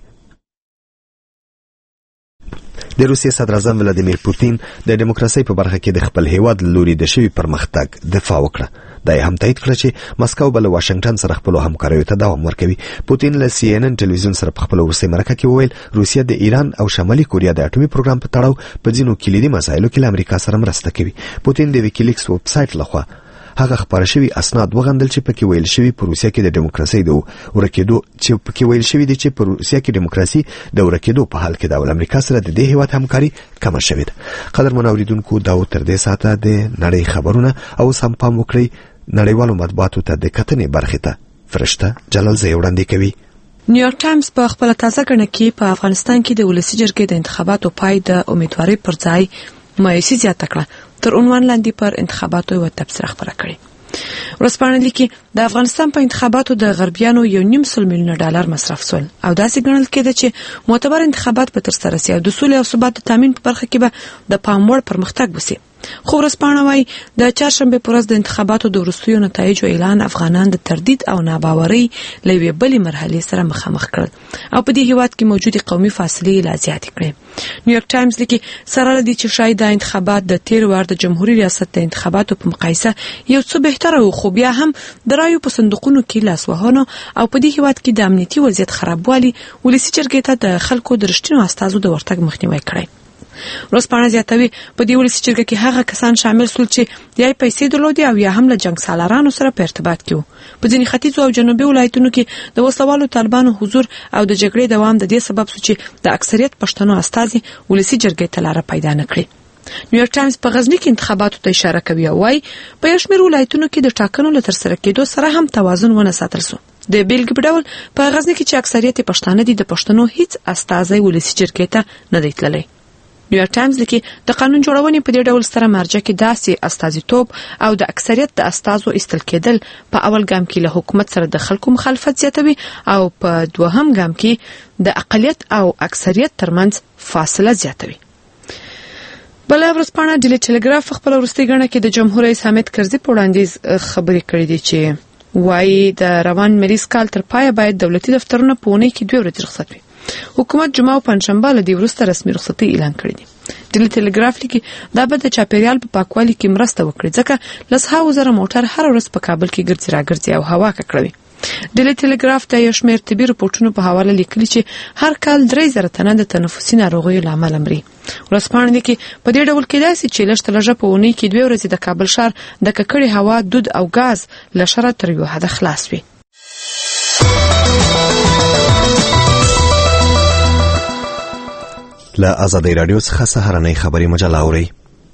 د روسیې صدر اعظم ولادیمیر پوتین د دیموکراسي په برخه کې د خپل هیواد لوري د شوی پرمختګ دفاع وکړه. دا هم تایید کړ چې مسکو بل واشنگټن سره خپل همکاریو ته دوام ورکوي. پوتین له سی ان ان ټلویزیون سره په خپل ورسې مرکه کې وویل روسیه د ایران او شمالي کوریا د اټومي پروګرام په تړاو په ځینو کلیدي مسایلو کې له امریکا سره مرسته کوي. پوتین د ویکیلیکس ویب سایټ لخوا هغه خبره شوی اسناد وغندل چې پکې ویل شوی په روسیه کې د دیموکراسي د ورکېدو چې پکې ویل شوی دی چې په روسیه کې دیموکراسي د ورکېدو په حال کې د امریکا سره د دې هیواد همکاري کم شوې ده. قدر منوریدونکو دا تر دې ساعته د نړۍ خبرونه او سم پام وکړئ. نړیوالو مطبوعاتو ته د کتنې برخې ته فرشته جلال زی وړاندې کوي. نیویارک ټایمز په خپل تازه کړنه کې په افغانستان کې د ولسی جرګې د انتخاباتو پای د امیدوارۍ پر ځای مایوسي زیاته کړه. تر عنوان لاندې پر انتخاباتو یو تبصره خبره کړې. ورسپانه لیکي د افغانستان په انتخاباتو د غربیانو یو نیم سل میلیونه ډالر مصرف شول او داسې ګڼل کېده چې معتبر انتخابات به ترسره شي او د سولې او ثبات د تامین په برخه کې به د پام وړ پرمختګ وشي. خو ورسپانه وايي د چهارشنبه پر ورځ د انتخاباتو د وروستیو نتایجو اعلان افغانان د تردید او ناباورۍ لوي بلې مرحله سره مخامخ کړل او په دې هیواد کې موجودي قومي فاصلې لا زیاتې کړې. نیویارک ټایمز لیکي سره لدی چې شاید د انتخابات د تیر وار د جمهوریت ریاست د انتخاباتو په مقایسه یو څه بهتره و خو بیا هم د رایو په صندوقونو کې لاسوهانه او په دې هیواد کې د امنیتي وضعیت خرابوالي ولسی جرګې ته د خلکو د رښتینو استازو د ورتګ مخنیوي کړی. روسپانه زیاتوي په دې ولسی جرګه کې هغه کسان شامل شول چې یا پیسې درلودي او یا هم له جنگ سالارانو سره په ارتباط کې وو. په ځینې ختیځو او جنوبي ولایتونو کې د وسلوالو طالبانو حضور او د جګړې دوام د دې سبب شو چې د اکثریت پښتنو استازي ولسی جرګې ته لار پیدا نه کړي. نیویارک ټایمز په غزنی کې انتخاباتو ته اشاره کوي او وايي په یو شمېر ولایتونو کې د ټاکنو له ترسره کېدو سره هم توازن ونه ساتل شو. د بیلګې په ډول په غزنی کې چې اکثریت پښتانه دي د پښتنو هیڅ استازي ولسی جرګې ته نه دی تللی. نیویارک ټایمز لیکي د قانون جوړونې په دې ډول سره مرجع کې داسې استازیتوب او د اکثریت د استازو استل کېدل په اول ګام کې له حکومت سره د خلکو مخالفت زیاتوي او په دوهم ګام کې د اقلیت او اکثریت ترمنځ فاصله زیاتوي. بل ورځپاڼه ډیلی ټلګراف خپل وروستي غړنه کې د جمهور رئیس حامد کرزي په وړاندیز خبرې کړې دي چې وايي د روان مریض کال تر پای باید دولتي دفترونه په اونۍ کې دوه ورځې رخصت وي. حکومت جمعه او پنځشنبه له دې وروسته رسمي رخصتي اعلان کړې دي. ډیلی ټلګراف لیکي دا به د چاپیریال په پاکوالي کې مرسته وکړي ځکه لسها وزره موټر هر ورځ په کابل کې ګرځي راګرځي او هوا ککړوي. ډیلی ټلګراف د یو شمېر طبي رپورټونو په حواله لیکلي چې هر کال درې زره تنه د تنفسي ناروغیو له امله مري. ورځپاڼه لیکي په دې ډول کې داسې چې لږ تر لږه په اونۍ کې دوه ورځې د کابل ښار د ککړې هوا، دود او غاز له شره تر یو حده خلاص وي. له آزادۍ رادیو څخه سهارنۍ خبري مجله اورئ.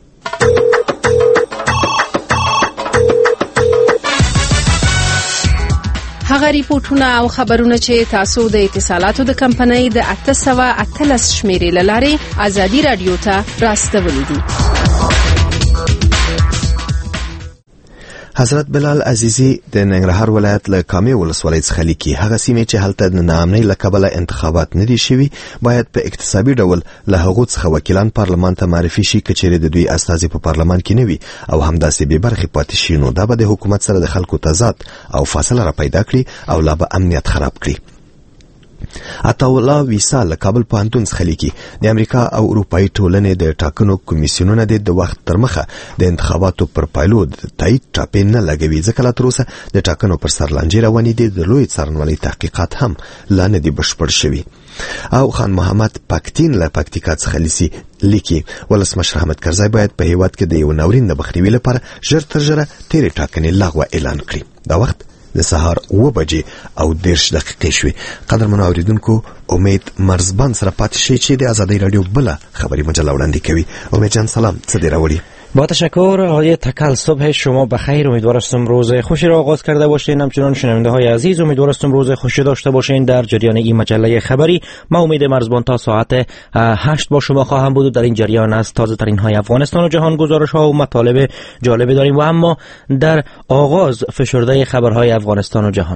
هغه ریپورتونه او خبرونه چې تاسو د اتصالاتو د کمپنۍ د اته سوه اتلس شمیرې له لارې آزادۍ رادیو ته راستولي دي. حضرت بلال عزیزی د ننګرهار ولایت له کامې ولسوالۍ څخه لیکي هغه سیمې چې هلته د ناامنۍ له کبله انتخابات نه دي شوي باید په اقتصابي ډول له هغو څخه وکیلان پارلمان ته معرفي شي که چیرې د دوی استازي په پارلمان کې نه وي او همداسې بې برخې پاتې شي نو دا به د حکومت سره د خلکو تضاد او فاصله را پیدا کړي او لا به امنیت خراب کړي. عطاالله ویسا له کابل پوهنتون څخه لیکي د امریکا او اروپایي ټولنې د ټاکنو کمیسیونونه د وخت تر مخه د انتخاباتو پر پایلو د تایید ټاپې نه لګوي ځکه لا تر اوسه د ټاکنو پر سر لانجې روانې دي. د لوی څارنوالۍ تحقیقات هم لا نه دي بشپړ شوي. او خان محمد پاکتین له پکتیکا څخه لیکي ولسمشر حامد کرزی باید په هیواد کې د یو ناورین د مخنیوي لپاره ژر تر ژره تیرې ټاکنې لغوه اعلان کړي. دا وخت د سهار اوه بجې او دېرش دقیقې شوې. قدرمنو اوریدونکو امید مرزبان سره پاتې شئ چې د آزادۍ رادیو بله خبری مجله وړاندې کوي. امید جان سلام، څه دې راوړي؟ با تشکر آقای تکل، صبح شما بخیر. امیدوار هستم روز خوشی را آغاز کرده باشین. همچنان شنونده های عزیز امیدوار هستم روز خوشی داشته باشین. در جریان این مجله خبری ما امید مرزبان تا ساعت هشت با شما خواهم بود. در این جریان از تازه ترین های افغانستان و جهان گزارش ها و مطالب جالب داریم و اما در آغاز فشرده خبرهای افغانستان و جهان.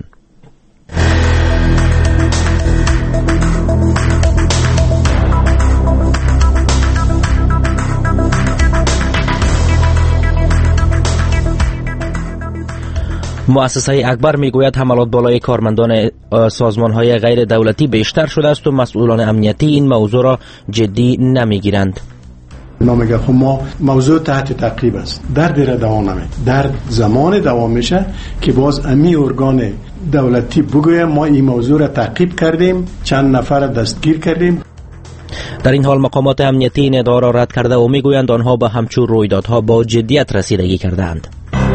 مؤسسه اکبر میگوید حملات بالای کارمندان سازمان‌های غیر دولتی بیشتر شده است و مسئولان امنیتی این موضوع را جدی نمیگیرند. نامگه خب ما موضوع تحت تعقیب است، در دیره دوام نمید، در زمان دوام میشه که باز امی ارگان دولتی بگویه ما این موضوع را تعقیب کردیم، چند نفر دستگیر کردیم. در این حال مقامات امنیتی این ادعا را رد کرده و میگویند آنها به همچون رویدادها با جدیت رسیدگی کردند.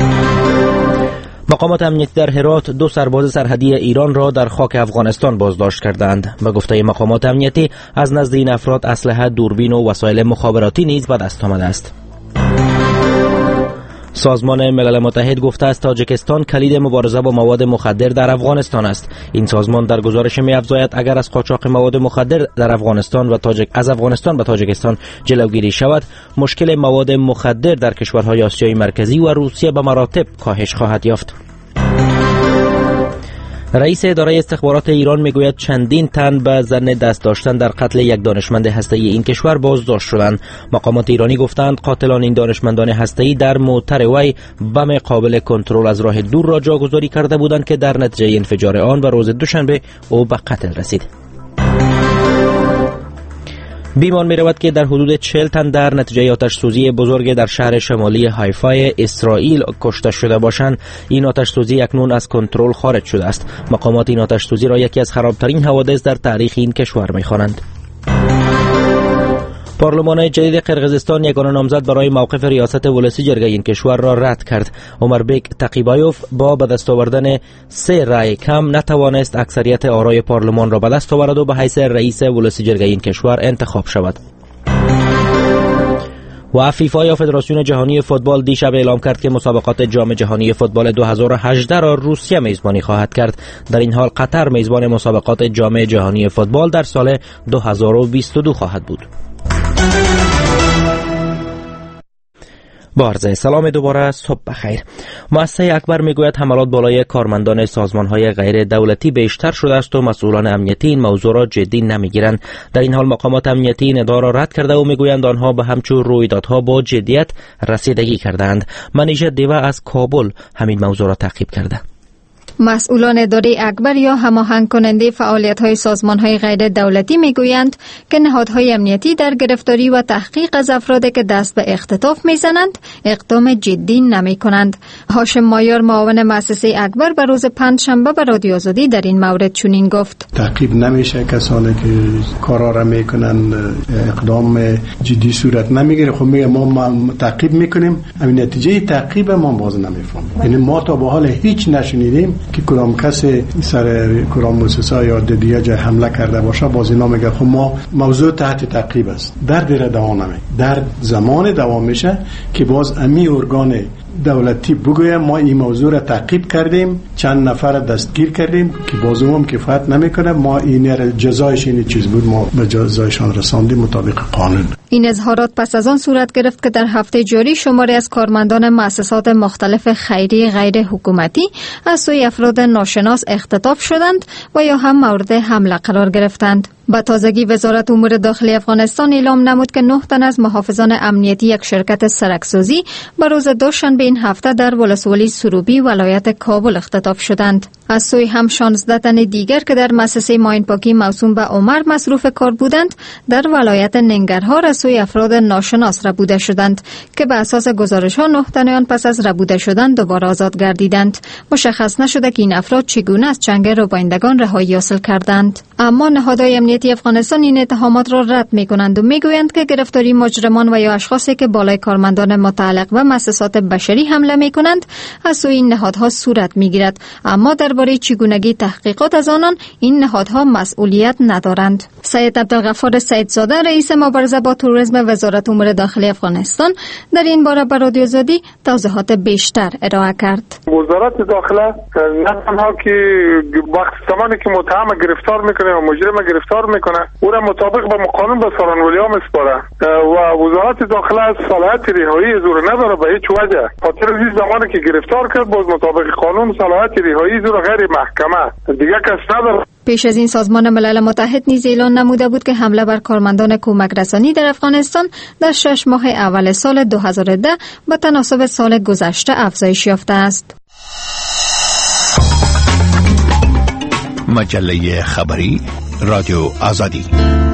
مقامات امنیتی در هرات دو سرباز سرحدی ایران را در خاک افغانستان بازداشت کردند. به گفته مقامات امنیتی از نزد این افراد اسلحه، دوربین و وسایل مخابراتی نیز به دست آمده است. سازمان ملل متحد گفته است تاجیکستان کلید مبارزه با مواد مخدر در افغانستان است. این سازمان در گزارش می‌افزاید اگر از قاچاق مواد مخدر در افغانستان و تاجیک از افغانستان به تاجیکستان جلوگیری شود، مشکل مواد مخدر در کشورهای آسیای مرکزی و روسیه به مراتب کاهش خواهد یافت. رئیس اداره استخبارات ایران میگوید چندین تن به ظن دست داشتن در قتل یک دانشمند هسته‌ای این کشور بازداشت شدند. مقامات ایرانی گفتند قاتلان این دانشمندان هسته‌ای در موتر وی بم قابل کنترل از راه دور را جاگذاری کرده بودند که در نتیجه انفجار آن و روز دوشنبه او به قتل رسید. بیمان می رود که در حدود چهل تن در نتیجه آتش سوزی بزرگ در شهر شمالی حیفای اسرائیل کشته شده باشند. این آتش سوزی اکنون از کنترل خارج شده است. مقامات این آتش سوزی را یکی از خرابترین حوادث در تاریخ این کشور می خوانند. پارلمان جدید قرقیزستان یگانه نامزد برای موقف ریاست ولسی جرگه این کشور را رد کرد. عمربک تقیبایوف با به دست آوردن سه رای کم نتوانست اکثریت آرای پارلمان را به دست آورد و به حیث رئیس ولسی جرگه این کشور انتخاب شود. و فیفا یا فدراسیون جهانی فوتبال دیشب اعلام کرد که مسابقات جام جهانی فوتبال دو هزار و هجده را روسیه میزبانی خواهد کرد. در این حال قطر میزبان مسابقات جام جهانی فوتبال در سال دو هزار و بیست و دو خواهد بود. با عرض سلام دوباره صبح بخیر. مؤسسه اکبر میگوید حملات بالای کارمندان سازمان‌های غیر دولتی بیشتر شده است و مسئولان امنیتی این موضوع را جدی نمیگیرند. در این حال مقامات امنیتی این ادعا را رد کرده و میگویند آنها به همچون رویدادها با جدیت رسیدگی کردند. منیژه دیوه از کابل همین موضوع را تعقیب کرده. مسئولان اداره اکبر یا هماهنگ کننده فعالیت‌های سازمان‌های غیر دولتی می‌گویند که نهادهای امنیتی در گرفتاری و تحقیق از افرادی که دست به اختطاف می‌زنند اقدام جدی نمی‌کنند. هاشم مایار معاون مؤسسه اکبر به روز پنجشنبه به رادیو آزادی در این مورد چنین گفت: تعقیب نمیشه، کسانی که کارا را میکنن اقدام جدی صورت نمیگیره. خب میگه ما تعقیب میکنیم، همین نتیجه تعقیب ما باز نمیفهمیم. یعنی ما تا به حال هیچ نشنیدیم که کدام کسی سر کدام مؤسسه یا دیگه جای حمله کرده باشه. باز اینا میگه خب ما موضوع تحت تعقیب است، در دیره دوام نمی در زمان دوام میشه که باز امی ارگان دولتی بگویم ما این موضوع را تعقیب کردیم، چند نفر دستگیر کردیم که بازم هم کفایت نمیکنه، ما این جزایش این چیز بود، ما به جزایشان رساندیم مطابق قانون. این اظهارات پس از آن صورت گرفت که در هفته جاری شماری از کارمندان مؤسسات مختلف خیری غیر حکومتی از سوی افراد ناشناس اختطاف شدند و یا هم مورد حمله قرار گرفتند. با تازگی وزارت امور داخلی افغانستان اعلام نمود که نه تن از محافظان امنیتی یک شرکت سرکسازی به روز دوشنبه این هفته در ولسوالی سروبی ولایت کابل اختطاف شدند. از سوی هم شانزده تن دیگر که در مؤسسه ماین پاکی موسوم به عمر مصروف کار بودند در ولایت ننگرهار از سوی افراد ناشناس ربوده شدند که به اساس گزارش ها نه تن آن پس از ربوده شدن دوباره آزاد گردیدند. مشخص نشده که این افراد چگونه از چنگ روبایندگان رهایی حاصل کردند. اما نهادهای امنیتی افغانستان این اتهامات را رد می‌کنند و می‌گویند که گرفتاری مجرمان و یا اشخاصی که بالای کارمندان متعلق و مؤسسات بشری حمله می‌کنند از سوی این نهادها صورت می‌گیرد، اما درباره چگونگی تحقیقات از آنان این نهادها مسئولیت ندارند. سید عبدالغفار سیدزاده رئیس مبارزه با تروریسم وزارت امور داخلی افغانستان در این باره به رادیو آزادی توضیحات بیشتر ارائه کرد. وزارت داخله نه تنها که وقت زمانی که متهم گرفتار میکنه و مجرم گرفتار میکنه او را مطابق با قانون به سرانولیا میسپاره و وزارت داخله از صلاحیت رهایی از او نداره به هیچ وجه. خاطر این زمانی که گرفتار کرد باز مطابق قانون صلاحیت رهایی از او غیر محکمه دیگه کس نداره. پیش از این سازمان ملل متحد نیز اعلان نموده بود که حمله بر کارمندان کمک رسانی در افغانستان در شش ماه اول سال دو هزار و ده به تناسب سال گذشته افزایش یافته است. مجله خبری رادیو آزادی.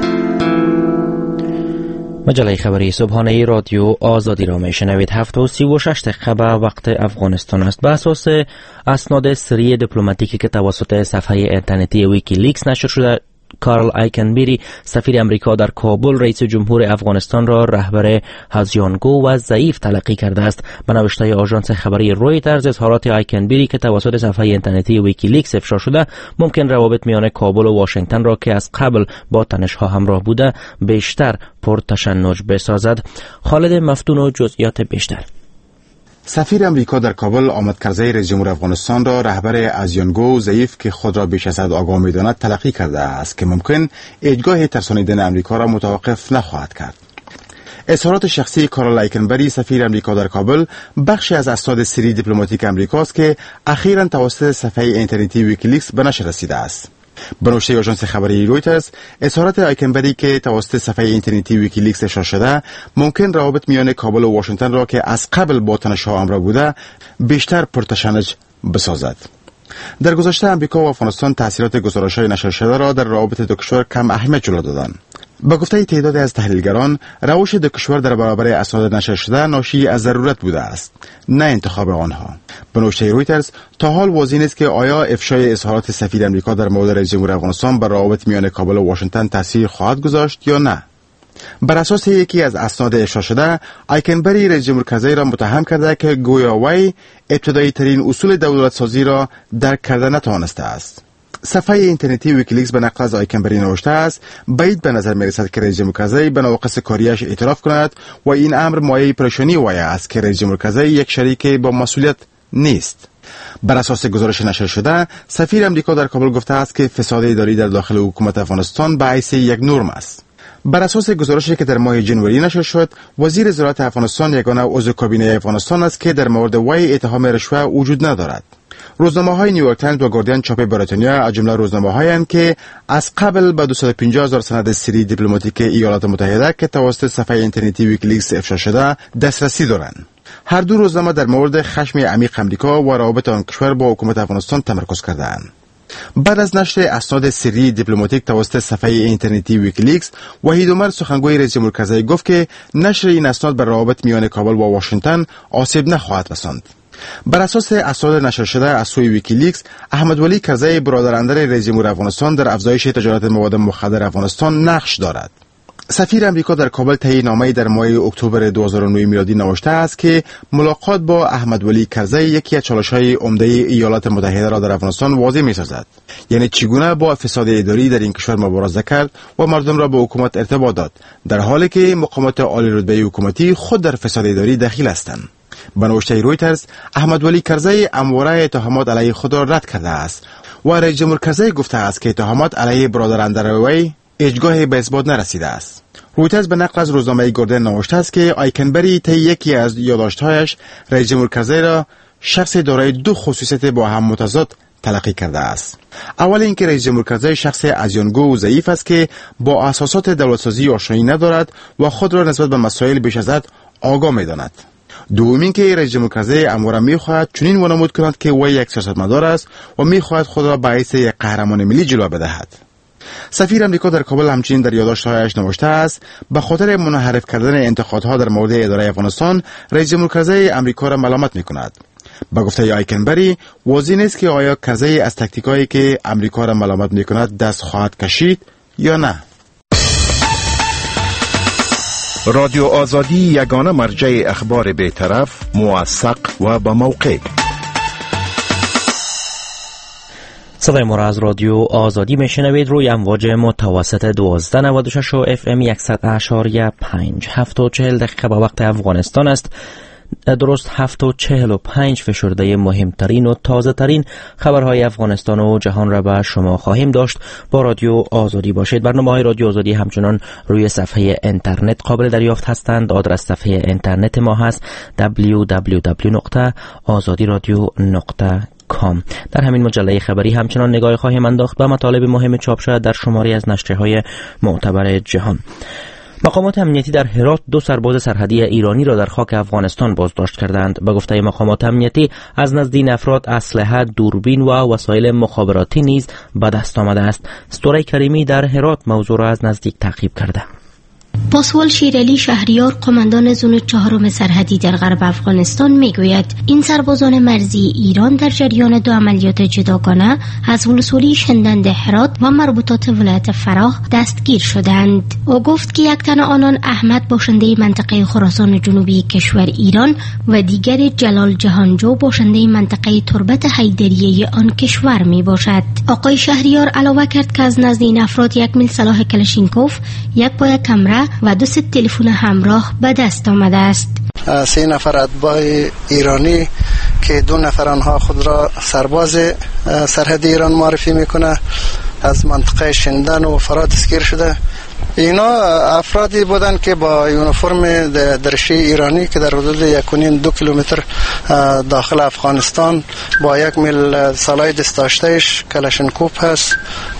مجله خبری صبحانه رادیو آزادی را میشنوید. هفت و سی و شش دقیقه وقت افغانستان است. به اساس اسناد سری دیپلماتیکی که توسط صفحه اینترنتی ویکیلیکس نشر شده، کارل آیکنبری سفیر امریکا در کابل رئیس جمهور افغانستان را رهبر هزیانگو و ضعیف تلقی کرده است. به نوشته آژانس خبری رویترز، اظهارات آیکنبری که توسط صفحه اینترنتی ویکیلیکس افشا شده ممکن روابط میان کابل و واشنگتن را که از قبل با تنش‌ها همراه بوده بیشتر پرتشنج بسازد. خالد مفتون و جزئیات بیشتر. سفیر امریکا در کابل آمد کرزی رئیس جمهور افغانستان را رهبر ازیانگو ضعیف که خود را بیش از حد آگاه می‌داند تلقی کرده است که ممکن ایجگاه ترسانیدن امریکا را متوقف نخواهد کرد. اظهارات شخصی کارل آیکنبری سفیر امریکا در کابل بخشی از اسناد سری دیپلماتیک امریکاست که اخیراً توسط صفحه اینترنتی ویکیلیکس به نشر رسیده است. به نوشته آژانس خبری رویترز، اظهارات آیکنبری که توسط صفحه اینترنتی ویکیلیکس اشاره شده ممکن روابط میان کابل و واشنگتن را که از قبل با تنش‌ها همراه بوده بیشتر پرتشنج بسازد. در گذشته امریکا و افغانستان تاثیرات گزارش‌های نشر شده را در روابط دو کشور کم اهمیت جلوه دادند. به گفته تعدادی از تحلیلگران، روش دو کشور در برابر اسناد نشر شده ناشی از ضرورت بوده است، نه انتخاب آنها. به نوشته رویترز، تا حال واضح نیست که آیا افشای اظهارات سفیر امریکا در مورد رئیس جمهور افغانستان بر روابط میان کابل و واشنگتن تاثیر خواهد گذاشت یا نه. بر اساس یکی از اسناد افشا شده، آیکنبری رئیس جمهور کرزی را متهم کرده که گویا وی ابتدایی ترین اصول دولت سازی را درک کرده نتوانسته است. صفحه اینترنتی ویکیلیکس به نقل از آیکنبری نوشته است: بعید به نظر می‌رسد که رئیس جمهور کرزی به نواقص کاریش اعتراف کند و این امر مایه پریشانی وی است که رئیس جمهور کرزی یک شریک با مسئولیت نیست. بر اساس گزارش نشر شده، سفیر امریکا در کابل گفته است که فساد اداری در داخل حکومت افغانستان به حیث یک نرم است. بر اساس گزارشی که در ماه جنوری نشر شد، وزیر زراعت افغانستان یگانه عضو کابینه افغانستان است که در مورد وی اتهام رشوه وجود ندارد. روزنامه‌های نیویورک تایمز و گاردین چاپ بریتانیا از جمله روزنامه‌هایی که از قبل به دویست و پنجاه هزار سند سری دیپلماتیک ایالات متحده که توسط صفحه اینترنتی ویکیلیکس افشا شده دسترسی دارند. هر دو روزنامه در مورد خشم عمیق امریکا و روابط آن کشور با حکومت افغانستان تمرکز کرده‌اند. بعد از نشر اسناد سری دیپلماتیک توسط صفحه اینترنتی ویکیلیکس، وحید عمر سخنگوی رئیس جمهور کرزی گفت که نشر این اسناد بر روابط میان کابل و واشنگتن آسیب نخواهد رساند. بر اساس اسناد نشر شده از سوی ویکیلیکس، احمد ولی کرزی برادراندر رئیس جمهور افغانستان در افزایش تجارت مواد مخدر افغانستان نقش دارد. سفیر امریکا در کابل طی نامه‌ای در ماه اکتبر دو هزار و نه میلادی نوشته است که ملاقات با احمد ولی کرزی یکی از چالش‌های عمده ایالات متحده را در افغانستان واضح می‌سازد، یعنی چگونه با فساد اداری در این کشور مبارزه کرد و مردم را به حکومت ارتباط داد، در حالی که مقامات عالی رتبه حکومتی خود در فساد اداری دخیل هستند. به نوشته رویترز، احمد ولی کرزی همواره اتهامات علیه خود را رد کرده است و رئیس جمهور کرزی گفته است که اتهامات علیه برادر اندروی هیچگاه به اثبات نرسیده است. رویترز به نقل از روزنامه گاردین نوشته است که آیکنبری طی یکی از یادداشت‌هایش رئیس جمهور کرزی را شخص دارای دو خصوصیت با هم متضاد تلقی کرده است. اول اینکه رئیس جمهور کرزی شخص ازیانگو و ضعیف است که با اساسات دولت‌سازی آشنایی ندارد و خود را نسبت به مسائل بیش از حد آگاه می‌داند. دوم اینکه رئیس جمهور کرزی امروز می‌خواهد چنین وانمود کند که وی یک سیاستمدار است و می‌خواهد خود را به حیث یک قهرمان ملی جلوه بدهد. سفیر امریکا در کابل همچنین در یادداشت‌هایش نوشته است به خاطر منحرف کردن انتقادها در مورد اداره افغانستان رئیس جمهور کرزی امریکا را ملامت می‌کند. با گفته آیکنبری واضح نیست که آیا کرزی از تاکتیکایی که امریکا را ملامت می‌کند دست خواهد کشید یا نه. رادیو آزادی یگانه مرجع اخبار بی‌طرف، موثق و با موقع. صدای ما را از رادیو آزادی میشنوید روی امواج متوسط دوازده نود و شش و اف ام صد اشاریه پنج. هفت و چهل دقیقه با وقت افغانستان است. درست هفت و چهل و پنج فشرده مهمترین و تازه ترین خبرهای افغانستان و جهان را به شما خواهیم داشت. با رادیو آزادی باشید. برنامه های رادیو آزادی همچنان روی صفحه اینترنت قابل دریافت هستند. آدرس صفحه اینترنت ما هست دبلیو دبلیو دبلیو نقطه آزادی رادیو نقطه کام. در همین مجله خبری همچنان نگاه خواهیم انداخت به مطالب مهم چاپ شده در شماری از نشریه‌های معتبر جهان. مقامات امنیتی در هرات دو سرباز سرحدی ایرانی را در خاک افغانستان بازداشت کردند. به گفته مقامات امنیتی از نزد این افراد اسلحه، دوربین و وسایل مخابراتی نیز به دست آمده است. ستوره کریمی در هرات موضوع را از نزدیک تعقیب کرده. پاسوال شیرعلی شهریار قماندان زون چهارم سرحدی در غرب افغانستان میگوید این سربازان مرزی ایران در جریان دو عملیات جداگانه از ولسوالی شندند هرات و مربوطات ولایت فراه دستگیر شدند. او گفت که یک تن آنان احمد باشنده منطقه خراسان جنوبی کشور ایران و دیگر جلال جهانجو باشنده منطقه تربت حیدریه آن کشور می باشد. آقای شهریار علاوه کرد که از نزد این افراد یک میل سلاح کلاشینکوف، یک پایه کمره و دو ست تلفن همراه به دست آمده است. سه نفر اتباع ایرانی که دو نفر آنها خود را سرباز سرحد ایران معرفی میکنه از منطقه شندن و فرات دستگیر شده. اینا افرادی بودن که با یونیفرم درشی ایرانی که در حدود یک و نیم دو کیلومتر داخل افغانستان با یک میل سلاح دستاشتهش کلاشینکوف هست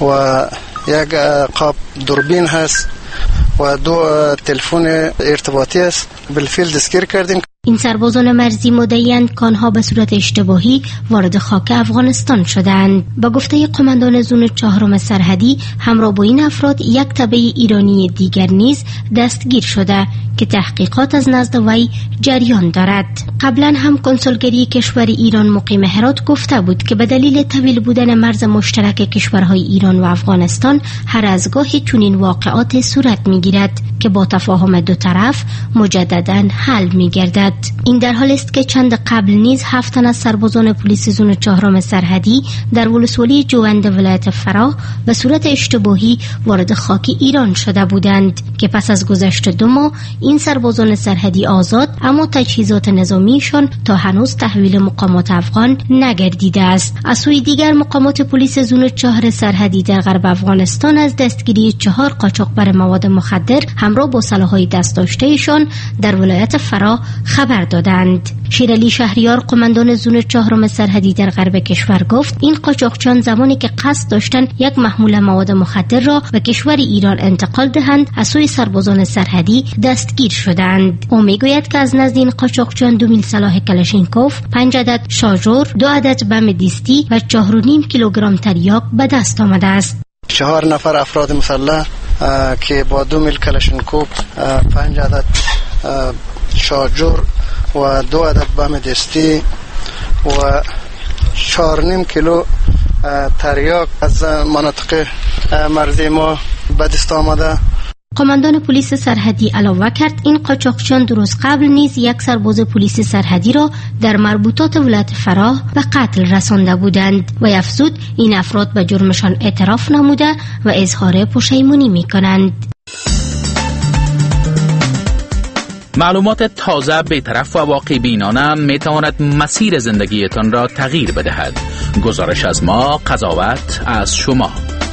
و یک قاب دوربین هست و دو تلفن ارتباطی است بالفعل دستگیر کردیم. این سربازان مرزی مدعی‌اند که آنها به صورت اشتباهی وارد خاک افغانستان شدند. با گفته قماندان زون چهارم سرحدی همراه با این افراد یک تبع ایرانی دیگر نیز دستگیر شده که تحقیقات از نزد وی جریان دارد. قبلا هم کنسولگری کشور ایران مقیم هرات گفته بود که به دلیل طویل بودن مرز مشترک کشورهای ایران و افغانستان هر از گاهی چنین واقعات صورت می‌گیرد که با تفاهم دو طرف مجدداً حل می‌گردد. این در حال است که چند قبل نیز هفت تن از سربازان پلیس زون چهارم سرحدی در ولسوالی جوند ولایت فراه به صورت اشتباهی وارد خاک ایران شده بودند که پس از گذشت دو ماه این سربازان سرحدی آزاد اما تجهیزات نظامیشان تا هنوز تحویل مقامات افغان نگردیده است. از سوی دیگر مقامات پلیس زون چهار سرحدی در غرب افغانستان از دستگیری چهار قاچاقبر مواد مخدر همراه با سلاح‌های دست‌داشته‌شان در ولایت فراه خبر دادند. شیرعلی شهریار قماندان زون چهارم سرحدی در غرب کشور گفت این قاچاقچیان زمانی که قصد داشتند یک محمول مواد مخدر را به کشور ایران انتقال دهند از سوی سربازان سرحدی دستگیر شدند. او میگوید که از نزد این قاچاقچیان دو میل سلاح کلاشینکوف، پنج عدد شارژور، دو عدد بم دیستی و چهار و نیم کیلوگرم تریاک به دست آمده است. چهار نفر افراد مسلح که با دو میل کلاشینکوف، پنج عدد شارژور و دو عدد بم دستی و چهار نیم کیلو تریاک از مناطق مرزی ما به دست آمده. قماندان پلیس سرحدی علاوه کرد این قاچاقچیان دو روز قبل نیز یک سرباز پلیس سرحدی را در مربوطات ولایت فراه به قتل رسانده بودند و افزود این افراد به جرمشان اعتراف نموده و اظهار پشیمانی می کنند. معلومات تازه بی‌طرف و واقع بینانه می تواند مسیر زندگیتان را تغییر بدهد. گزارش از ما، قضاوت از شما.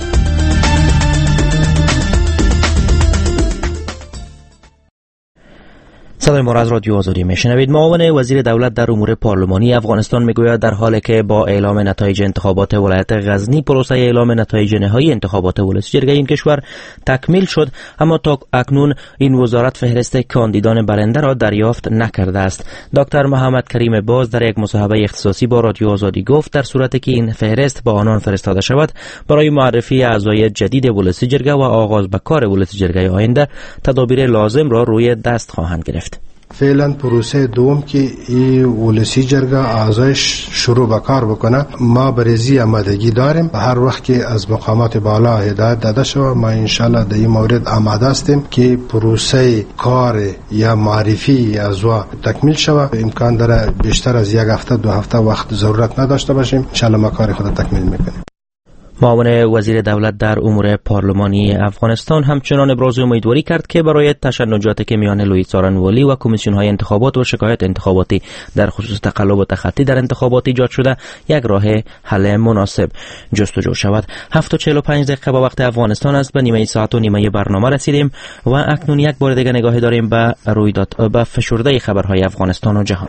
صدای ما را از رادیو آزادی میشنوید. معاون وزیر دولت در امور پارلمانی افغانستان میگوید در حالی که با اعلام نتایج انتخابات ولایت غزنی پروسه اعلام نتایج نهایی انتخابات ولسی جرگه این کشور تکمیل شد، اما تا اکنون این وزارت فهرست کاندیدان برنده را دریافت نکرده است. دکتر محمد کریم باز در یک مصاحبه اختصاصی با رادیو آزادی گفت در صورتی که این فهرست با آنان فرستاده شود برای معرفی اعضای جدید ولسی جرگه و آغاز به کار ولسی جرگه آینده تدابیر لازم را روی دست خواهند گرفت. فعلا پروسه دوم که این ولسی جرگه اعضایش شروع به کار بکنه، ما برزی آمادگی داریم. هر وقت که از مقامات بالا هدایت داده شود ما انشالله در این مورد آماده هستیم که پروسه کار یا معرفی اعضا تکمیل شود. امکان داره بیشتر از یک هفته دو هفته وقت ضرورت نداشته باشیم. انشالله ما کار خود تکمیل میکنیم. معاون وزیر دولت در امور پارلمانی افغانستان همچنان ابراز امیدواری کرد که برای تشنجاتی که میان لویی څارنوالي و کمیسیون‌های انتخابات و شکایت انتخاباتی در خصوص تقلب و تخطی در انتخابات ایجاد شده یک راه حل مناسب جستجو شود. هفت و چهل و پنج دقیقه با وقت افغانستان است. به نیمه ساعت و نیمه برنامه رسیدیم و اکنون یک بار دیگر نگاهی داریم به رویداد به فشرده خبرهای افغانستان و جهان.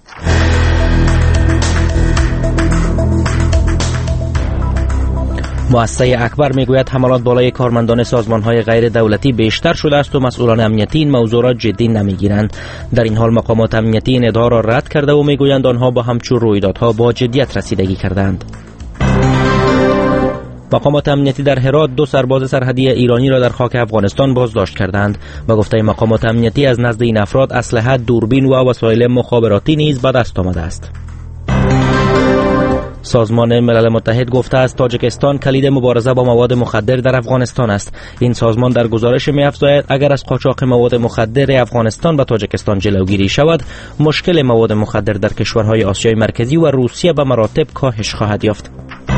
مؤسسه اکبر میگوید حملات بالای کارمندان سازمان‌های غیر دولتی بیشتر شده است و مسئولان امنیتی این موضوع را جدی نمیگیرند. در این حال مقامات امنیتی این ادعا را رد کرده و میگویند آنها با همچون رویدادها با جدیت رسیدگی کردند. مقامات امنیتی در هرات دو سرباز سرحدی ایرانی را در خاک افغانستان بازداشت کردند. با گفته مقامات امنیتی از نزد این افراد اسلحه، دوربین و وسایل مخابراتی نیز به دست آمده است. سازمان ملل متحد گفته است تاجیکستان کلید مبارزه با مواد مخدر در افغانستان است. این سازمان در گزارش می‌افزاید اگر از قاچاق مواد مخدر افغانستان به تاجیکستان جلوگیری شود، مشکل مواد مخدر در کشورهای آسیای مرکزی و روسیه به مراتب کاهش خواهد یافت.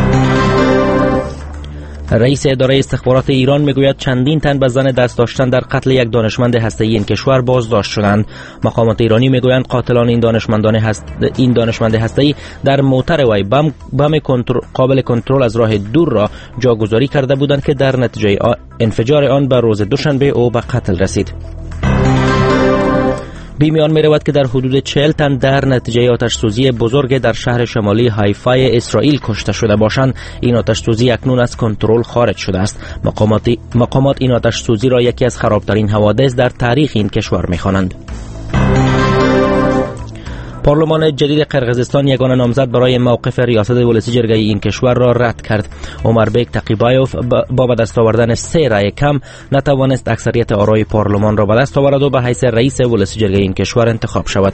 رئیس اداره استخبارات ایران میگوید چندین تن به زن دست داشتن در قتل یک دانشمند هسته‌ای این کشور بازداشت شدند. مقامات ایرانی میگویند قاتلان این دانشمندان هست این دانشمند هسته‌ای در موتر وی بم, بم کنترل قابل کنترل از راه دور را جاگذاری کرده بودند که در نتیجه انفجار آن به روز دوشنبه او به قتل رسید. بیمیان می رود که در حدود چهل تن در نتیجه آتش سوزی بزرگ در شهر شمالی هایفای اسرائیل کشته شده باشند. این آتش سوزی اکنون از کنترل خارج شده است. مقامات مقامات این آتش سوزی را یکی از خرابترین حوادث در تاریخ این کشور می خوانند. پارلمان جدید قرقیزستان یگانه نامزد برای موقف ریاست ولسی جرگه این کشور را رد کرد. عمربک تقیبایوف با به دست آوردن سه رای کم نتوانست اکثریت آرای پارلمان را به دست آورد و به حیث رئیس ولسی جرگه این کشور انتخاب شود.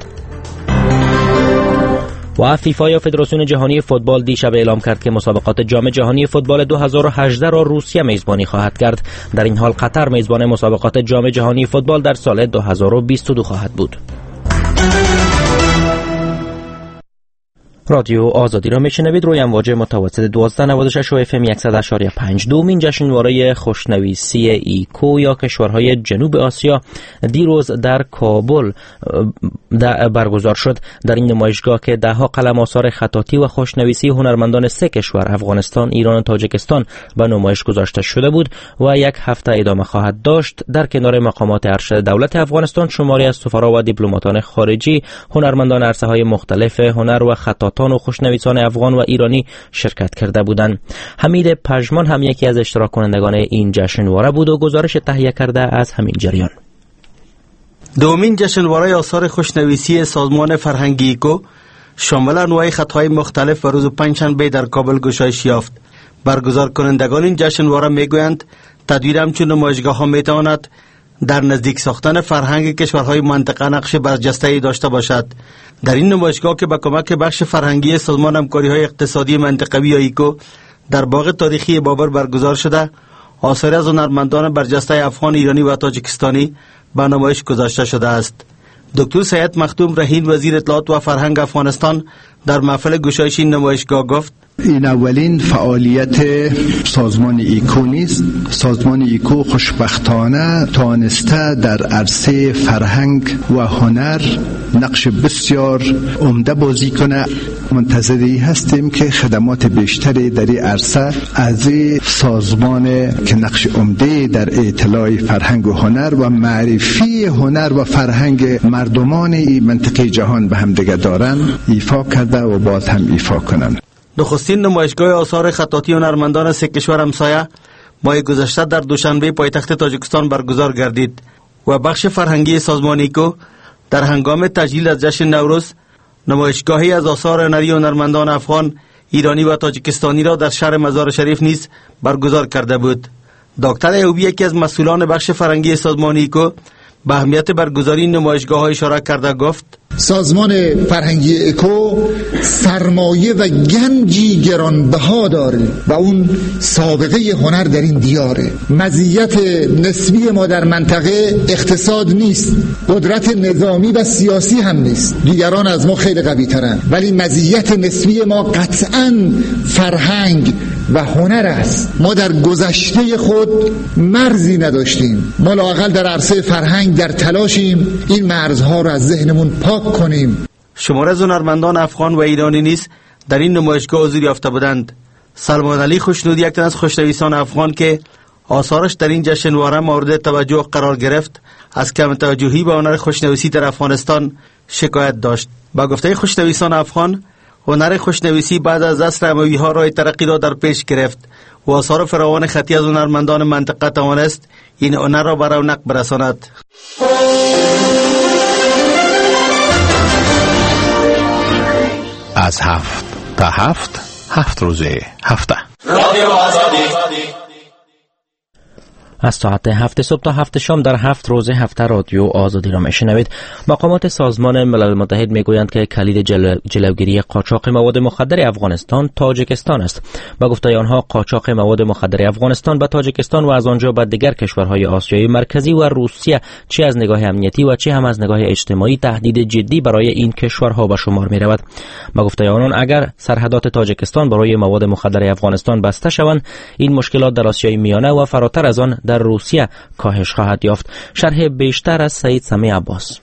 و فیفا یا فدراسیون جهانی فوتبال دیشب اعلام کرد که مسابقات جام جهانی فوتبال دو هزار و هجده را روسیه میزبانی خواهد کرد. در این حال قطر میزبان مسابقات جام جهانی فوتبال در سال دو هزار و بیست و دو خواهد بود. رادیو آزادی را میشنوید روی امواج متوسط دوازده نود و شش و اف ام صد و اشاری پنج. دومین جشنواره خوشنویسی ایکو یا کشورهای جنوب آسیا دیروز در کابل برگزار شد. در این نمایشگاه که ده ها قلم آثار خطاطی و خوشنویسی هنرمندان سه کشور افغانستان، ایران و تاجیکستان به نمایش گذاشته شده بود و یک هفته ادامه خواهد داشت. در کنار مقامات ارشد دولت افغانستان شماری از سفرا و دیپلماتان خارجی، هنرمندان عرصه‌های مختلف هنر و خطاطان و خوشنویسان افغان و ایرانی شرکت کرده بودند. حمید پژمان هم یکی از اشتراک کنندگان این جشنواره بود و گزارش تهیه کرده از همین جریان. دومین جشنواره آثار خوشنویسی سازمان فرهنگی ایکو شامل انواع خطهای مختلف و روز پنجشنبه در کابل گشایش یافت. برگزار کنندگان این جشنواره میگویند تدویر همچون نمایشگاه ها میتواند در نزدیک ساختن فرهنگ کشورهای منطقه نقش برجسته‌ای داشته باشد. در این نمایشگاه که با کمک بخش فرهنگی سازمان همکاری‌های اقتصادی منطقوی یا ایکو در باغ تاریخی بابر برگزار شده، آثار از هنرمندان برجسته افغان، ایرانی و تاجیکستانی به نمایش گذاشته شده است. دکتر سید مختوم رهین وزیر اطلاعات و فرهنگ افغانستان در محفل گشایش این نمایشگاه گفت این اولین فعالیت سازمان ایکو نیست. سازمان ایکو خوشبختانه تانسته در عرصه فرهنگ و هنر نقش بسیار عمده بازی کنه. منتظری هستیم که خدمات بیشتری در این عرصه از سازمان که نقش عمده در اطلاع فرهنگ و هنر و معرفی هنر و فرهنگ مردمان این منطقه جهان به هم دیگه دارن ایفا کرده و باز هم ایفا کنن. نخستین نمایشگاه آثار خطاطی هنرمندان سه کشور همسایه ماه گذشته در دوشنبه پایتخت تاجیکستان برگزار گردید و بخش فرهنگی سازمان ایکو در هنگام تجلیل از جشن نوروز نمایشگاهی از آثار هنری هنرمندان افغان، ایرانی و تاجیکستانی را در شهر مزار شریف نیز برگزار کرده بود. دکتر ایوبی یکی از مسئولان بخش فرهنگی سازمان ایکو به اهمیت برگزاری نمایشگاه‌ها اشاره کرده گفت سازمان فرهنگی اکو سرمایه و گنجی گرانبها داره و اون سابقه هنر در این دیاره. مزیت نسبی ما در منطقه اقتصاد نیست، قدرت نظامی و سیاسی هم نیست، دیگران از ما خیلی قوی ترن، ولی مزیت نسبی ما قطعاً فرهنگ و هنر است. ما در گذشته خود مرزی نداشتیم، ما لااقل در عرصه فرهنگ در تلاشیم این مرزها رو از ذهنمون پاک کنیم. شمار از هنرمندان افغان و ایرانی نیز در این نمایشگاه حضور یافته بودند. سلمان علی خوشنودی یک تن از خوشنویسان افغان که آثارش در این جشنواره مورد توجه قرار گرفت، از کم توجهی به هنر خوشنویسی در افغانستان شکایت داشت. با گفته خوشنویسان افغان، هنر خوشنویسی بعد از عصر اموی‌ها راه ترقی را در پیش گرفت و آثار فراوان خطی از هنرمندان منطقه توانست این هنر را به رونق برساند. از هفت تا هفت هفت روزه هفته رادیو آزادی از ساعت هفت صبح تا هفت شام در هفت روز هفته رادیو آزادی را میشنوید. مقامات سازمان ملل متحد میگویند که کلید جل... جلوگیری قاچاق مواد مخدر افغانستان تاجیکستان است. با گفته آنها قاچاق مواد مخدر افغانستان به تاجیکستان و از آنجا به دیگر کشورهای آسیای مرکزی و روسیه چه از نگاه امنیتی و چه هم از نگاه اجتماعی تهدید جدی برای این کشورها به شمار می رود. با گفته آنان اگر سرحدات تاجیکستان برای مواد مخدر افغانستان بسته شوند، این مشکلات در آسیای میانه و فراتر از آن در روسیه کاهش خواهد یافت. شرح بیشتر از سعید سمی عباس.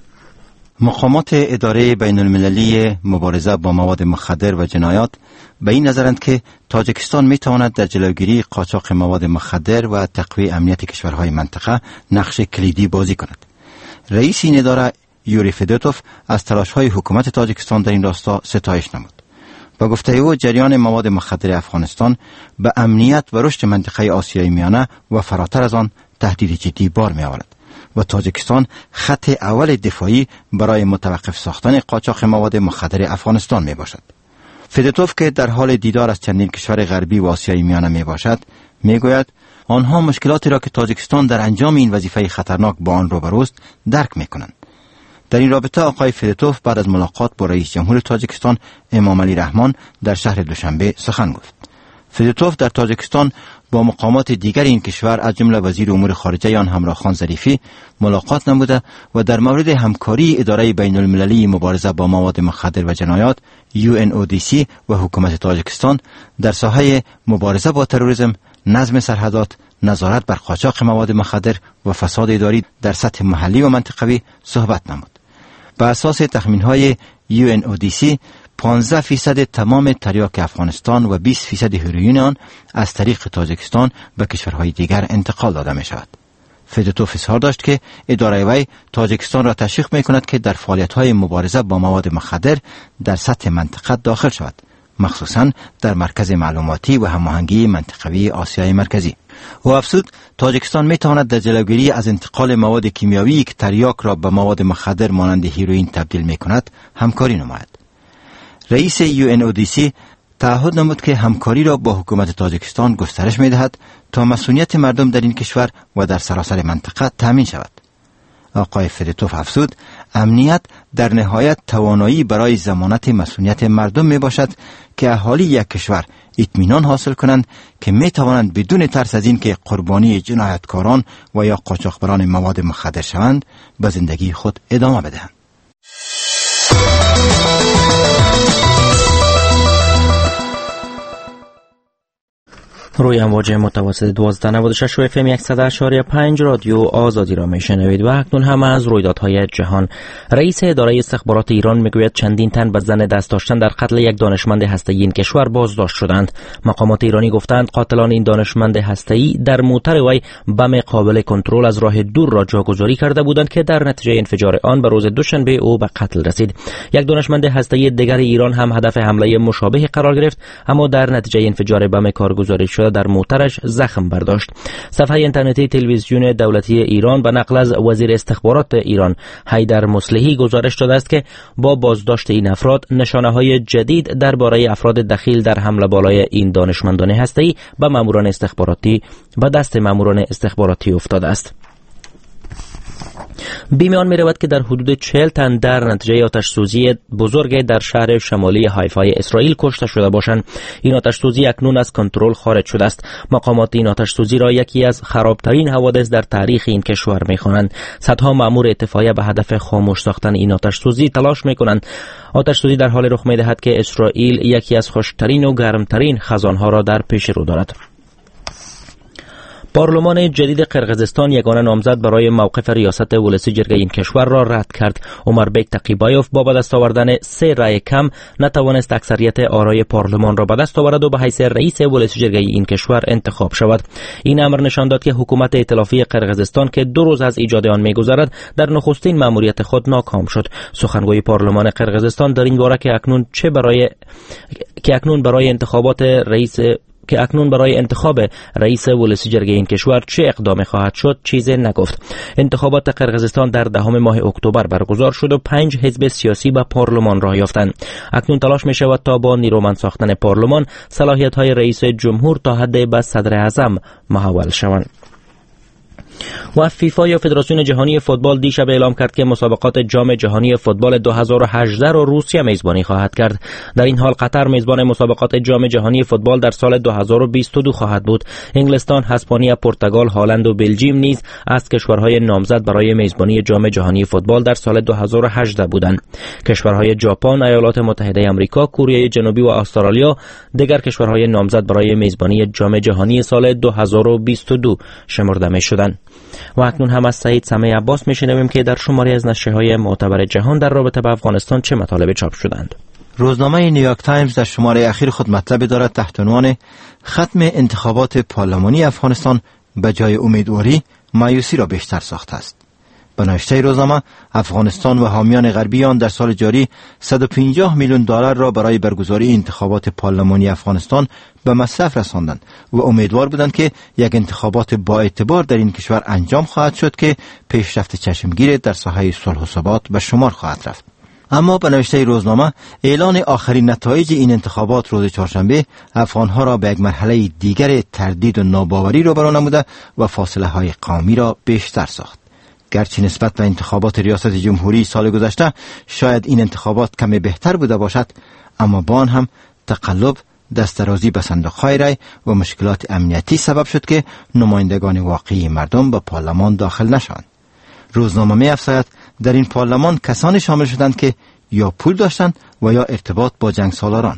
مقامات اداره بین المللی مبارزه با مواد مخدر و جنایات به این نظرند که تاجیکستان می تواند در جلوگیری قاچاق مواد مخدر و تقویت امنیت کشورهای منطقه نقش کلیدی بازی کند. رئیس این اداره یوری فدوتوف از تلاش‌های حکومت تاجیکستان در این راستا ستایش نمود. با گفته او جریان مواد مخدر افغانستان به امنیت و رشد منطقه آسیای میانه و فراتر از آن تهدید جدی بار می آورد و تاجیکستان خط اول دفاعی برای متوقف ساختن قاچاق مواد مخدر افغانستان می باشد. فدوتوف که در حال دیدار از چندین کشور غربی و آسیای میانه می باشد می گوید آنها مشکلاتی را که تاجیکستان در انجام این وظیفه خطرناک با آن روبروست درک می کنند. در این رابطه آقای فدوتوف بعد از ملاقات با رئیس جمهور تاجیکستان امام علی رحمان در شهر دوشنبه سخن گفت. فدوتوف در تاجیکستان با مقامات دیگر این کشور از جمله وزیر امور خارجه آن همراه خان ظریفی ملاقات نموده و در مورد همکاری اداره بین المللی مبارزه با مواد مخدر و جنایات یو ان او دی سی و حکومت تاجیکستان در ساحه مبارزه با تروریسم، نظم سرحدات، نظارت بر قاچاق مواد مخدر و فساد اداری در سطح محلی و منطقوی صحبت نمود. بر اساس تخمین‌های یو ان او دی سی پانزده فیصد تمام تریاک افغانستان و بیست فیصد هروئین آن از طریق تاجیکستان به کشورهای دیگر انتقال داده می شود. فدوتوف اظهار داشت که اداره وی تاجیکستان را تشویق می کند که در فعالیت‌های مبارزه با مواد مخدر در سطح منطقه داخل شود، مخصوصاً در مرکز معلوماتی و هماهنگی منطقوی آسیای مرکزی. و افزود تاجیکستان می تواند در جلوگیری از انتقال مواد کیمیاویی که تریاک را به مواد مخدر مانند هیروئین تبدیل می کند همکاری نماید. رئیس یو ان او دی سی تعهد نمود که همکاری را با حکومت تاجیکستان گسترش می دهد تا مسئولیت مردم در این کشور و در سراسر منطقه تامین شود. آقای فدوتوف افزود امنیت در نهایت توانایی برای ضمانت مسئولیت مردم می باشد که اهالی یک کشور اطمینان حاصل کنند که می توانند بدون ترس از این که قربانی جنایتکاران و یا قاچاقبران مواد مخدر شوند به زندگی خود ادامه بدهند. روی امواج متوسط دوازده نود و شش و اف ام صد و هشت و پنج رادیو آزادی را میشنوید و اکنون هم از رویدادهای جهان. رئیس اداره استخبارات ایران میگوید چندین تن به زن دست داشتن در قتل یک دانشمند هسته‌ای این کشور بازداشت شدند. مقامات ایرانی گفتند قاتلان این دانشمند هسته‌ای در موتر وی بم قابل کنترل از راه دور را جاگذاری کرده بودند که در نتیجه انفجار آن به روز دوشنبه او به قتل رسید. یک دانشمند هسته‌ای دیگر ایران هم هدف حمله مشابه قرار گرفت، اما در نتیجه انفجار بم کارگزاری شده در موترش زخم برداشت. صفحه اینترنتی تلویزیون دولتی ایران به نقل از وزیر استخبارات ایران حیدر مصلحی گزارش داده است که با بازداشت این افراد نشانه‌های جدید درباره افراد دخیل در حمله بالای این دانشمندان هسته‌ای به ماموران استخباراتی به دست ماموران استخباراتی افتاده است. بیمیان می رود که در حدود چهل تن در نتیجه آتش سوزی بزرگ در شهر شمالی حیفای اسرائیل کشته شده باشند. این آتش سوزی اکنون از کنترل خارج شده است. مقامات این آتش سوزی را یکی از خرابترین حوادث در تاریخ این کشور می خوانند. صدها مأمور اتفاقیه به هدف خاموش ساختن این آتش سوزی تلاش می کنند. آتش سوزی در حال رخ می دهد که اسرائیل یکی از خشکترین و گرمترین خزانها را در پیش رو دارد. پارلمان جدید قرقیزستان یگانه نامزد برای موقف ریاست ولسی جرگه این کشور را رد کرد. عمربک تقیبایوف با به دست آوردن سه رای کم نتوانست اکثریت آرای پارلمان را به دست آورد و به حیث رئیس ولسی جرگه این کشور انتخاب شود. این امر نشان داد که حکومت ائتلافی قرقیزستان که دو روز از ایجاد آن می‌گذرد در نخستین مأموریت خود ناکام شد. سخنگوی پارلمان قرقیزستان در این باره که اکنون چه برای که اکنون برای انتخابات رئیس که اکنون برای انتخاب رئیس ولسی جرگه این کشور چه اقدامی خواهد شد چیزی نگفت. انتخابات قرقیزستان در دهم ماه اکتبر برگزار شد و پنج حزب سیاسی به پارلمان راه یافتند. اکنون تلاش می شود تا با نیرومند ساختن پارلمان صلاحیت های رئیس جمهور تا حد به صدر اعظم محول شوند. و فیفا یا فدراسیون جهانی فوتبال دیشب اعلام کرد که مسابقات جام جهانی فوتبال دو هزار و هجده را روسیه میزبانی خواهد کرد. در این حال قطر میزبان مسابقات جام جهانی فوتبال در سال دو هزار و بیست و دو خواهد بود. انگلستان، اسپانیا، پرتغال، هلند و بلژیم نیز از کشورهای نامزد برای میزبانی جام جهانی فوتبال در سال دو هزار و هجده بودند. کشورهای ژاپن، ایالات متحده آمریکا، کره جنوبی و استرالیا دیگر کشورهای نامزد برای میزبانی جام جهانی سال دو هزار و بیست و دو شمرده می‌شدند. و اکنون هم از سعید سمیع عباس میشنویم که در شماری از نشریه‌های معتبر جهان در رابطه با افغانستان چه مطالبی چاپ شدند. روزنامه نیویورک تایمز در شماره اخیر خود مطلب دارد تحت عنوان ختم انتخابات پارلمانی افغانستان به جای امیدواری مایوسی را بیشتر ساخته است. به نوشته روزنامه، افغانستان و حامیان غربی آن در سال جاری صد و پنجاه میلیون دلار را برای برگزاری انتخابات پارلمانی افغانستان به مصرف رساندند و امیدوار بودند که یک انتخابات با اعتبار در این کشور انجام خواهد شد که پیشرفت چشمگیر در ساحه صلح و ثبات به شمار خواهد رفت. اما به نوشته روزنامه، اعلان آخرین نتایج این انتخابات روز چهارشنبه افغانها را به یک مرحله دیگر تردید و ناباوری روبرو نموده و فاصله های قومی را بیشتر ساخت. گرچه نسبت به انتخابات ریاست جمهوری سال گذشته شاید این انتخابات کمی بهتر بوده باشد، اما با آن هم تقلب، دسترازی به صندوق‌های رای و مشکلات امنیتی سبب شد که نمایندگان واقعی مردم به پارلمان داخل نشوند. روزنامه می‌افزاید در این پارلمان کسانی شامل شدند که یا پول داشتند و یا ارتباط با جنگسالاران.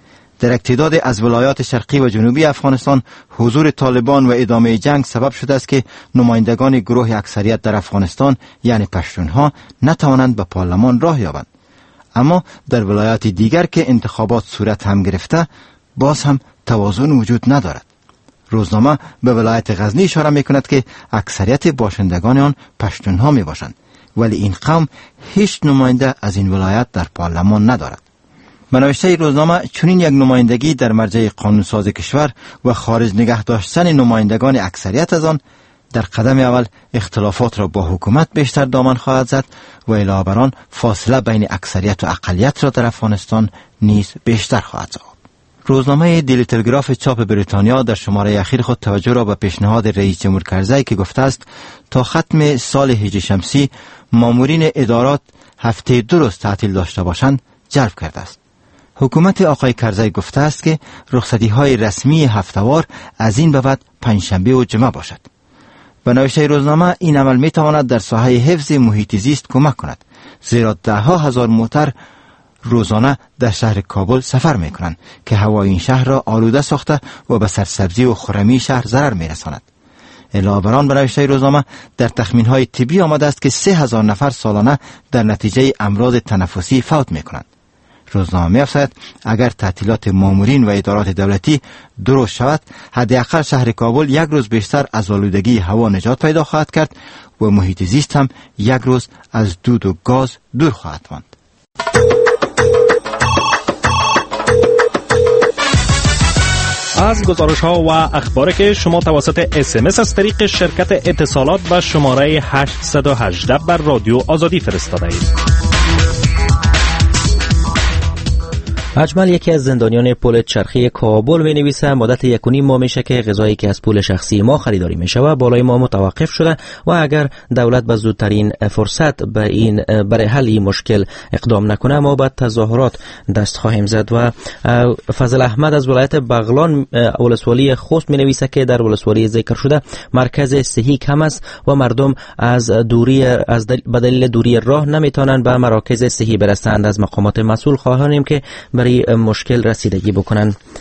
در یک تعداد از ولایات شرقی و جنوبی افغانستان حضور طالبان و ادامه جنگ سبب شده است که نمایندگان گروه اکثریت در افغانستان یعنی پشتونها نتوانند به پارلمان راه یابند. اما در ولایات دیگر که انتخابات صورت هم گرفته باز هم توازن وجود ندارد. روزنامه به ولایت غزنی اشاره می کند که اکثریت باشندگان آن پشتونها می باشند، ولی این قوم هیچ نماینده از این ولایت در پارلمان ندارد. به نوشته روزنامه، چنین یک نمایندگی در مرجع قانونساز کشور و خارج نگه داشتن نمایندگان اکثریت از آن در قدم اول اختلافات را با حکومت بیشتر دامن خواهد زد و علاوه بر آن فاصله بین اکثریت و اقلیت را در افغانستان نیز بیشتر خواهد ساخت. روزنامه دیلی تلگراف چاپ بریتانیا در شماره اخیر خود توجه را به پیشنهاد رئیس جمهور کرزی که گفته است تا ختم سال هجری شمسی مامورین ادارات هفته دو روز تعطیل داشته باشند جلب کرده است. حکومت آقای کرزی گفته است که رخصتی‌های رسمی هفته‌وار از این به بعد پنجشنبه و جمعه باشد. به نوشته روزنامه، این عمل می‌تواند در ساحه حفظ محیط زیست کمک کند، زیرا ده ها هزار موتر روزانه در شهر کابل سفر می کنند که هوای این شهر را آلوده ساخته و به سرسبزی و خرمی شهر ضرر می رساند. علاوه بر آن به نوشته روزنامه در تخمین‌های طبی آمده است که سه هزار نفر سالانه در نتیجه امراض تنفسی فوت می کنند. روزنامه می افزاید اگر تعطیلات مامورین و ادارات دولتی درست شود، حداقل شهر کابل یک روز بیشتر از آلودگی هوا نجات پیدا خواهد کرد و محیط زیست هم یک روز از دود و گاز دور خواهد ماند. از گزارش ها و اخباری که شما توسط اس ام اس از طریق شرکت اتصالات و شماره هشت یک هشت بر رادیو آزادی فرستاده اید. اجمل، یکی از زندانیان پل چرخی کابل، می نویسه مدت یک و نیم ماه میشه که غذایی که از پول شخصی ما خریداری میشه و بالای ما متوقف شده و اگر دولت به زودترین فرصت به این برای حل این مشکل اقدام نکنه ما به تظاهرات دست خواهیم زد. و فضل احمد از ولایت بغلان ولسوالی خوست می نویسه که در ولسوالی ذکر شده مرکز صحی کم است و مردم از دوری از دل... به دلیل دوری راه نمیتونن به مراکز صحی برسند. از مقامات مسئول خواهانیم که برای مشکل رسیدگی بکنن.